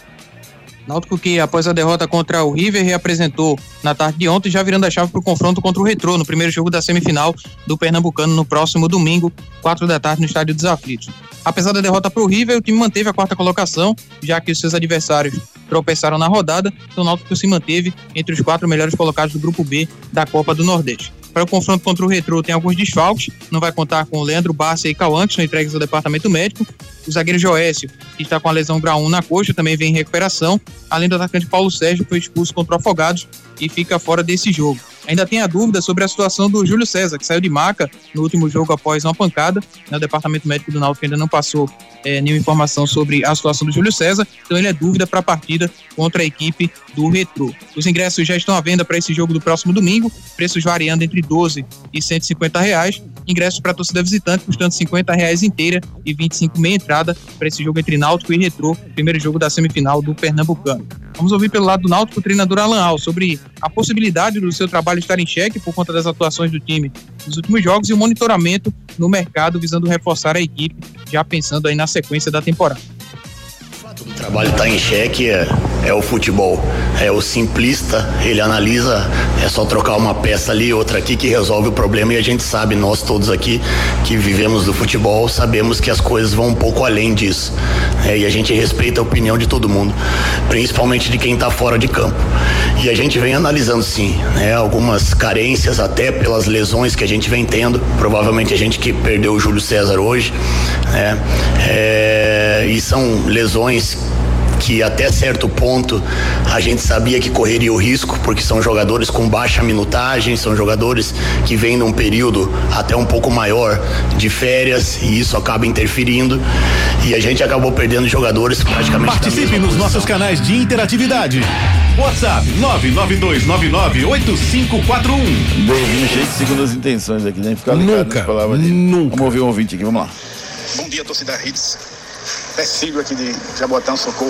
Náutico que, após a derrota contra o River, reapresentou na tarde de ontem, já virando a chave para o confronto contra o Retrô, no primeiro jogo da semifinal do Pernambucano, no próximo domingo, quatro da tarde, no Estádio dos Aflitos. Apesar da derrota para o River, o time manteve a quarta colocação, já que os seus adversários tropeçaram na rodada, então o Náutico se manteve entre os quatro melhores colocados do Grupo B da Copa do Nordeste. Para o confronto contra o Retrô tem alguns desfalques, não vai contar com o Leandro Bárcia e Cauã, que são entregues ao departamento médico. O zagueiro Joécio, que está com a lesão grau um na coxa, também vem em recuperação, além do atacante Paulo Sérgio, que foi expulso contra o Afogados e fica fora desse jogo. Ainda tem a dúvida sobre a situação do Júlio César, que saiu de maca no último jogo após uma pancada. O departamento médico do Náutico ainda não passou é, nenhuma informação sobre a situação do Júlio César, então ele é dúvida para a partida contra a equipe do Retrô. Os ingressos já estão à venda para esse jogo do próximo domingo, preços variando entre doze e cento e cinquenta reais. Ingressos para a torcida visitante custando cinquenta reais inteira e vinte e cinco meia entrada para esse jogo entre Náutico e Retrô, primeiro jogo da semifinal do Pernambucano. Vamos ouvir pelo lado do Náutico o treinador Alan Al sobre a possibilidade do seu trabalho estar em xeque por conta das atuações do time nos últimos jogos e o monitoramento no mercado visando reforçar a equipe, já pensando aí na sequência da temporada. O trabalho está em xeque, é, é o futebol, é o simplista, ele analisa, é só trocar uma peça ali, outra aqui que resolve o problema, e a gente sabe, nós todos aqui que vivemos do futebol, sabemos que as coisas vão um pouco além disso, é, e a gente respeita a opinião de todo mundo, principalmente de quem está fora de campo, e a gente vem analisando sim, né, algumas carências até pelas lesões que a gente vem tendo, provavelmente a gente que perdeu o Júlio César hoje, né, é, e são lesões que até certo ponto a gente sabia que correria o risco, porque são jogadores com baixa minutagem, são jogadores que vêm num período até um pouco maior de férias, e isso acaba interferindo, e a gente acabou perdendo jogadores praticamente. Participe nos nossos canais de interatividade. WhatsApp nove nove dois nove nove oito cinco quatro um. Bem, cheio de segundas intenções aqui, né? Ficar ligado Nunca, nas palavras dele. nunca. Vamos ouvir um ouvinte aqui, vamos lá. Bom dia, torcida Hits. Pecílio aqui de Jabotão, Socorro.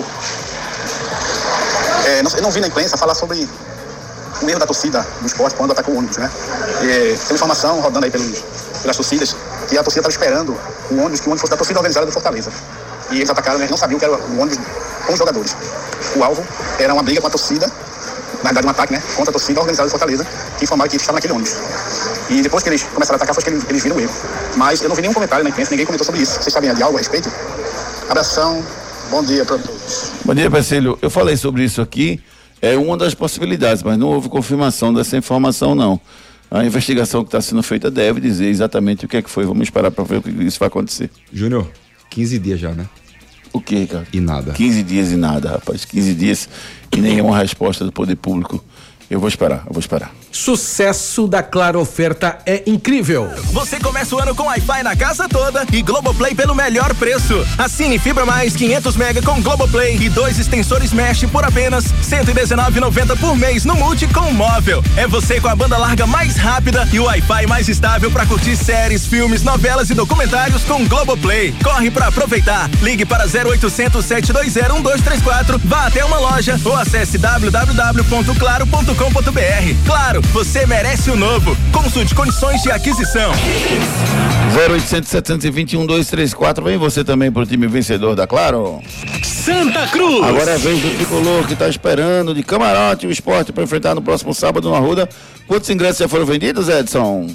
É, não, eu não vi na imprensa falar sobre o erro da torcida do esporte quando atacou o ônibus, né? É, tem informação rodando aí pelos, pelas torcidas que a torcida estava esperando o ônibus, que o ônibus fosse da torcida organizada do Fortaleza. E eles atacaram, eles não sabiam que era o ônibus com os jogadores. O alvo era uma briga com a torcida, na verdade um ataque, né, contra a torcida organizada do Fortaleza, que informaram que eles estavam naquele ônibus. E depois que eles começaram a atacar, foi que eles, eles viram o erro. Mas eu não vi nenhum comentário na imprensa, ninguém comentou sobre isso. Vocês sabem de algo a respeito? Abração, bom dia para todos. Bom dia, Percílio. Eu falei sobre isso aqui, é uma das possibilidades, mas não houve confirmação dessa informação, não. A investigação que está sendo feita deve dizer exatamente o que é que foi. Vamos esperar para ver o que isso vai acontecer. Júnior, quinze dias já, né? O que, Ricardo? E nada. quinze dias e nada, rapaz. quinze dias e nenhuma resposta do poder público. Eu vou esperar, eu vou esperar. Sucesso da Claro Oferta é incrível. Você começa o ano com Wi-Fi na casa toda e Globoplay pelo melhor preço. Assine Fibra Mais quinhentos mega com Globoplay e dois extensores Mesh por apenas cento e dezenove reais e noventa centavos por mês no Multi com móvel. É você com a banda larga mais rápida e o Wi-Fi mais estável para curtir séries, filmes, novelas e documentários com Globoplay. Corre para aproveitar. Ligue para zero oitocentos, sete dois zero, um dois três quatro, vá até uma loja ou acesse w w w ponto claro ponto com ponto b r. Claro, você merece o novo. Consulte condições de aquisição. zero oitocentos, setecentos e vinte e um, dois três quatro. Vem você também pro time vencedor da Claro. Santa Cruz. Agora é a vez do tricolor que tá esperando de camarote o Sport para enfrentar no próximo sábado no Arruda. Quantos ingressos já foram vendidos, Edson?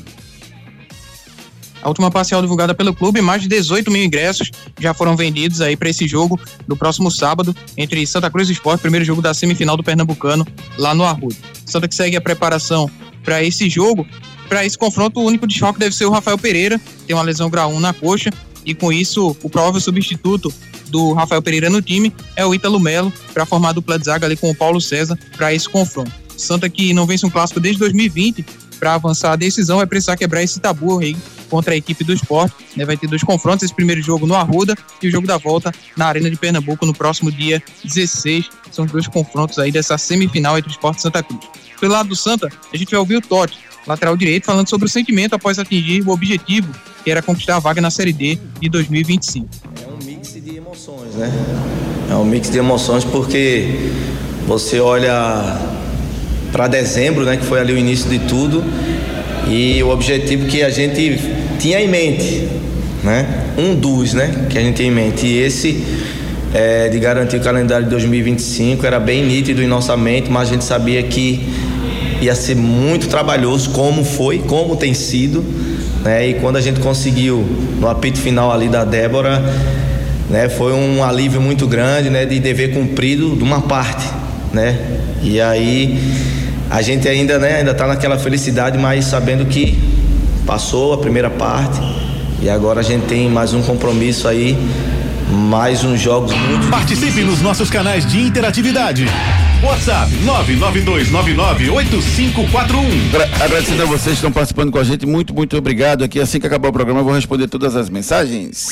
A última parcial divulgada pelo clube, mais de dezoito mil ingressos já foram vendidos aí para esse jogo no próximo sábado entre Santa Cruz e Sport, primeiro jogo da semifinal do Pernambucano lá no Arruda. Santa que segue a preparação para esse jogo. Para esse confronto, o único desfalque deve ser o Rafael Pereira, tem uma lesão grau um na coxa e com isso o provável substituto do Rafael Pereira no time é o Ítalo Melo para formar a dupla de zaga ali com o Paulo César para esse confronto. Santa que não vence um clássico desde dois mil e vinte, para avançar a decisão vai precisar quebrar esse tabu aí contra a equipe do Sport, né? Vai ter dois confrontos, esse primeiro jogo no Arruda e o jogo da volta na Arena de Pernambuco no próximo dia dezesseis. São os dois confrontos aí dessa semifinal entre o Sport e Santa Cruz. Pelo lado do Santa, a gente vai ouvir o Totti, lateral direito, falando sobre o sentimento após atingir o objetivo, que era conquistar a vaga na Série D de dois mil e vinte e cinco. É um mix de emoções, né? É um mix de emoções porque você olha para dezembro, né, que foi ali o início de tudo, e o objetivo que a gente tinha em mente, né? Um dos, né, que a gente tinha em mente. E esse é, de garantir o calendário de dois mil e vinte e cinco era bem nítido em nossa mente, mas a gente sabia que ia ser muito trabalhoso, como foi, como tem sido, né? E quando a gente conseguiu no apito final ali da Débora, né, foi um alívio muito grande, né, de dever cumprido de uma parte, né? E aí a gente ainda, né, ainda tá naquela felicidade, mas sabendo que passou a primeira parte e agora a gente tem mais um compromisso aí, mais uns jogos muito Participe difíceis. Nos nossos canais de interatividade. WhatsApp nove nove dois nove nove oito cinco quatro um. Agradecendo a vocês que estão participando com a gente, muito, muito obrigado. Aqui, assim que acabar o programa, eu vou responder todas as mensagens.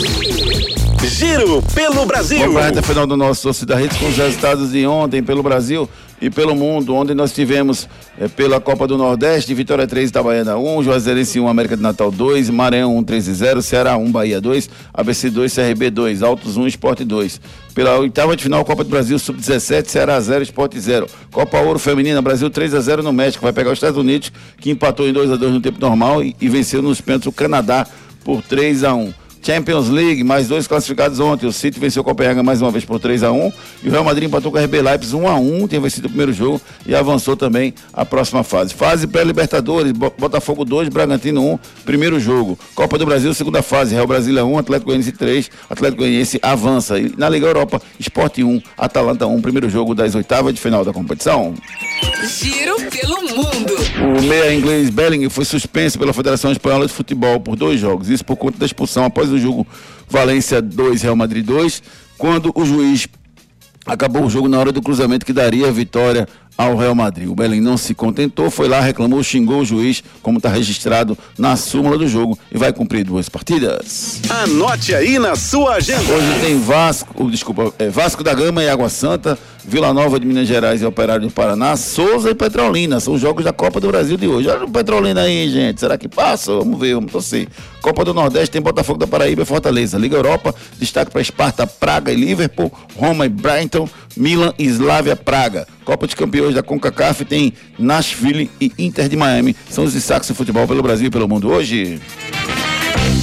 Giro pelo Brasil. Vamos para a reta final do nosso Torcida Hits com os resultados de ontem pelo Brasil e pelo mundo, onde nós tivemos eh, pela Copa do Nordeste, Vitória três, Itabaiana um, Juazeirense um, América de Natal dois, Maranhão um, treze a zero, Ceará um, Bahia dois, A B C dois, C R B dois, Altos um, Sport dois. Pela oitava de final, Copa do Brasil, sub dezessete, Ceará zero, Sport zero. Copa Ouro Feminina, Brasil três a zero no México, vai pegar os Estados Unidos, que empatou em dois a dois no tempo normal e, e venceu nos pênaltis o Canadá por três a um. Champions League, mais dois classificados ontem. O City venceu o Copenhaga mais uma vez por três a um. E o Real Madrid empatou com o R B Leipzig um a um. Tinha vencido o primeiro jogo e avançou também a próxima fase. Fase pré-Libertadores, Botafogo dois, Bragantino um, primeiro jogo. Copa do Brasil, segunda fase. Real Brasília um, Atlético Goianiense três. Atlético Goianiense avança. E na Liga Europa, Sport um, Atalanta um, primeiro jogo das oitavas de final da competição. Giro pelo mundo. O meia inglês Bellingham foi suspenso pela Federação Espanhola de Futebol por dois jogos. Isso por conta da expulsão após o jogo Valência dois, Real Madrid dois, quando o juiz acabou o jogo na hora do cruzamento que daria a vitória ao Real Madrid. O Belém não se contentou, foi lá, reclamou, xingou o juiz, como está registrado na súmula do jogo, e vai cumprir duas partidas. Anote aí na sua agenda. Hoje tem Vasco, desculpa, é Vasco da Gama e Água Santa, Vila Nova de Minas Gerais e Operário do Paraná, Souza e Petrolina, são os jogos da Copa do Brasil de hoje. Olha o Petrolina aí, gente, será que passa? Vamos ver, vamos torcer. Copa do Nordeste tem Botafogo da Paraíba e Fortaleza. Liga Europa, destaque para Esparta, Praga e Liverpool, Roma e Brighton, Milan e Slavia Praga. Copa de Campeões da CONCACAF tem Nashville e Inter de Miami. São os destaques do futebol pelo Brasil e pelo mundo hoje.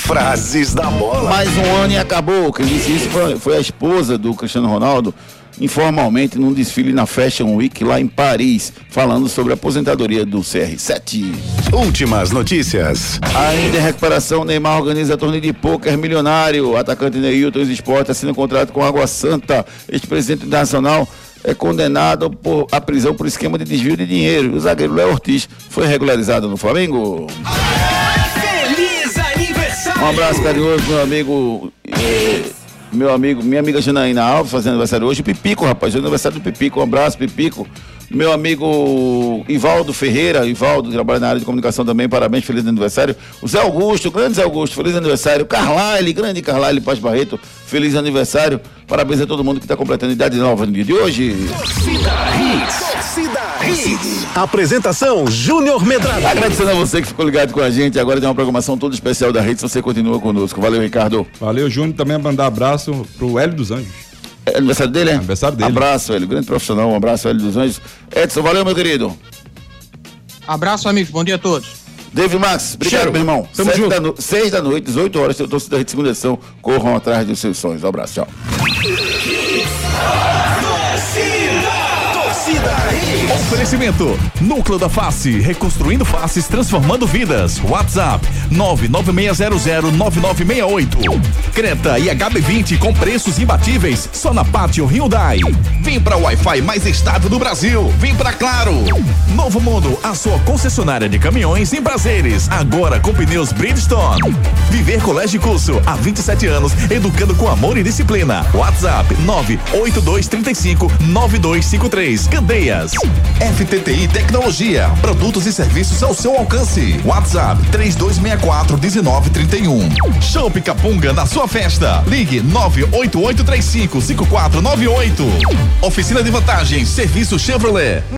Frases da bola. Mais um ano e acabou. Quem disse isso foi, foi a esposa do Cristiano Ronaldo, informalmente num desfile na Fashion Week lá em Paris, falando sobre a aposentadoria do C R sete. Últimas notícias. Ainda em recuperação, Neymar organiza torneio de pôquer milionário. O atacante Neilton Esporte assina um contrato com Água Santa. Ex-presidente internacional é condenado por, à prisão por esquema de desvio de dinheiro. O zagueiro Léo Ortiz foi regularizado no Flamengo. Feliz aniversário! Um abraço carinhoso, meu amigo... É... Meu amigo, minha amiga Janaína Alves fazendo aniversário hoje. Pipico, rapaz, hoje é aniversário do Pipico. Um abraço, Pipico. Meu amigo Ivaldo Ferreira, Ivaldo, que trabalha na área de comunicação também, parabéns, feliz aniversário. O Zé Augusto, grande Zé Augusto, feliz aniversário. Carlyle, grande Carlyle Paz Barreto, feliz aniversário. Parabéns a todo mundo que está completando idade nova no dia de hoje. Torcida Hits. Torcida Hits. Apresentação Júnior Medrado. Agradecendo a você que ficou ligado com a gente. Agora tem uma programação toda especial da Hits. Você continua conosco. Valeu, Ricardo. Valeu, Júnior. Também mandar abraço pro Hélio dos Anjos. É aniversário dele, é? Aniversário dele. Abraço, Hélio. Grande profissional. Um abraço, Hélio dos Anjos. Edson, valeu, meu querido. Abraço, amigos. Bom dia a todos. David Max, obrigado, Cheiro. meu irmão. Tamo Sete junto. da no... Seis da noite, dezoito horas, eu tô da Rede Segunda Edição. Corram atrás dos seus sonhos. Um abraço, tchau. Oferecimento Núcleo da Face, reconstruindo faces, transformando vidas. WhatsApp nove nove seis zero zero nove nove seis oito. Creta e H B vinte com preços imbatíveis só na Pátio Hyundai. Vem pra Wi-Fi mais estável do Brasil. Vem pra Claro. Novo Mundo, a sua concessionária de caminhões em prazeres, agora com pneus Bridgestone. Viver Colégio e Curso, há vinte e sete anos, educando com amor e disciplina. WhatsApp nove oito dois três cinco nove dois cinco três. Candeias. F T T I Tecnologia, produtos e serviços ao seu alcance. WhatsApp três dois seis quatro um nove três um. Show Picapunga na sua festa. Ligue nove oito oito três cinco cinco quatro nove oito. Oficina de Vantagens, Serviço Chevrolet.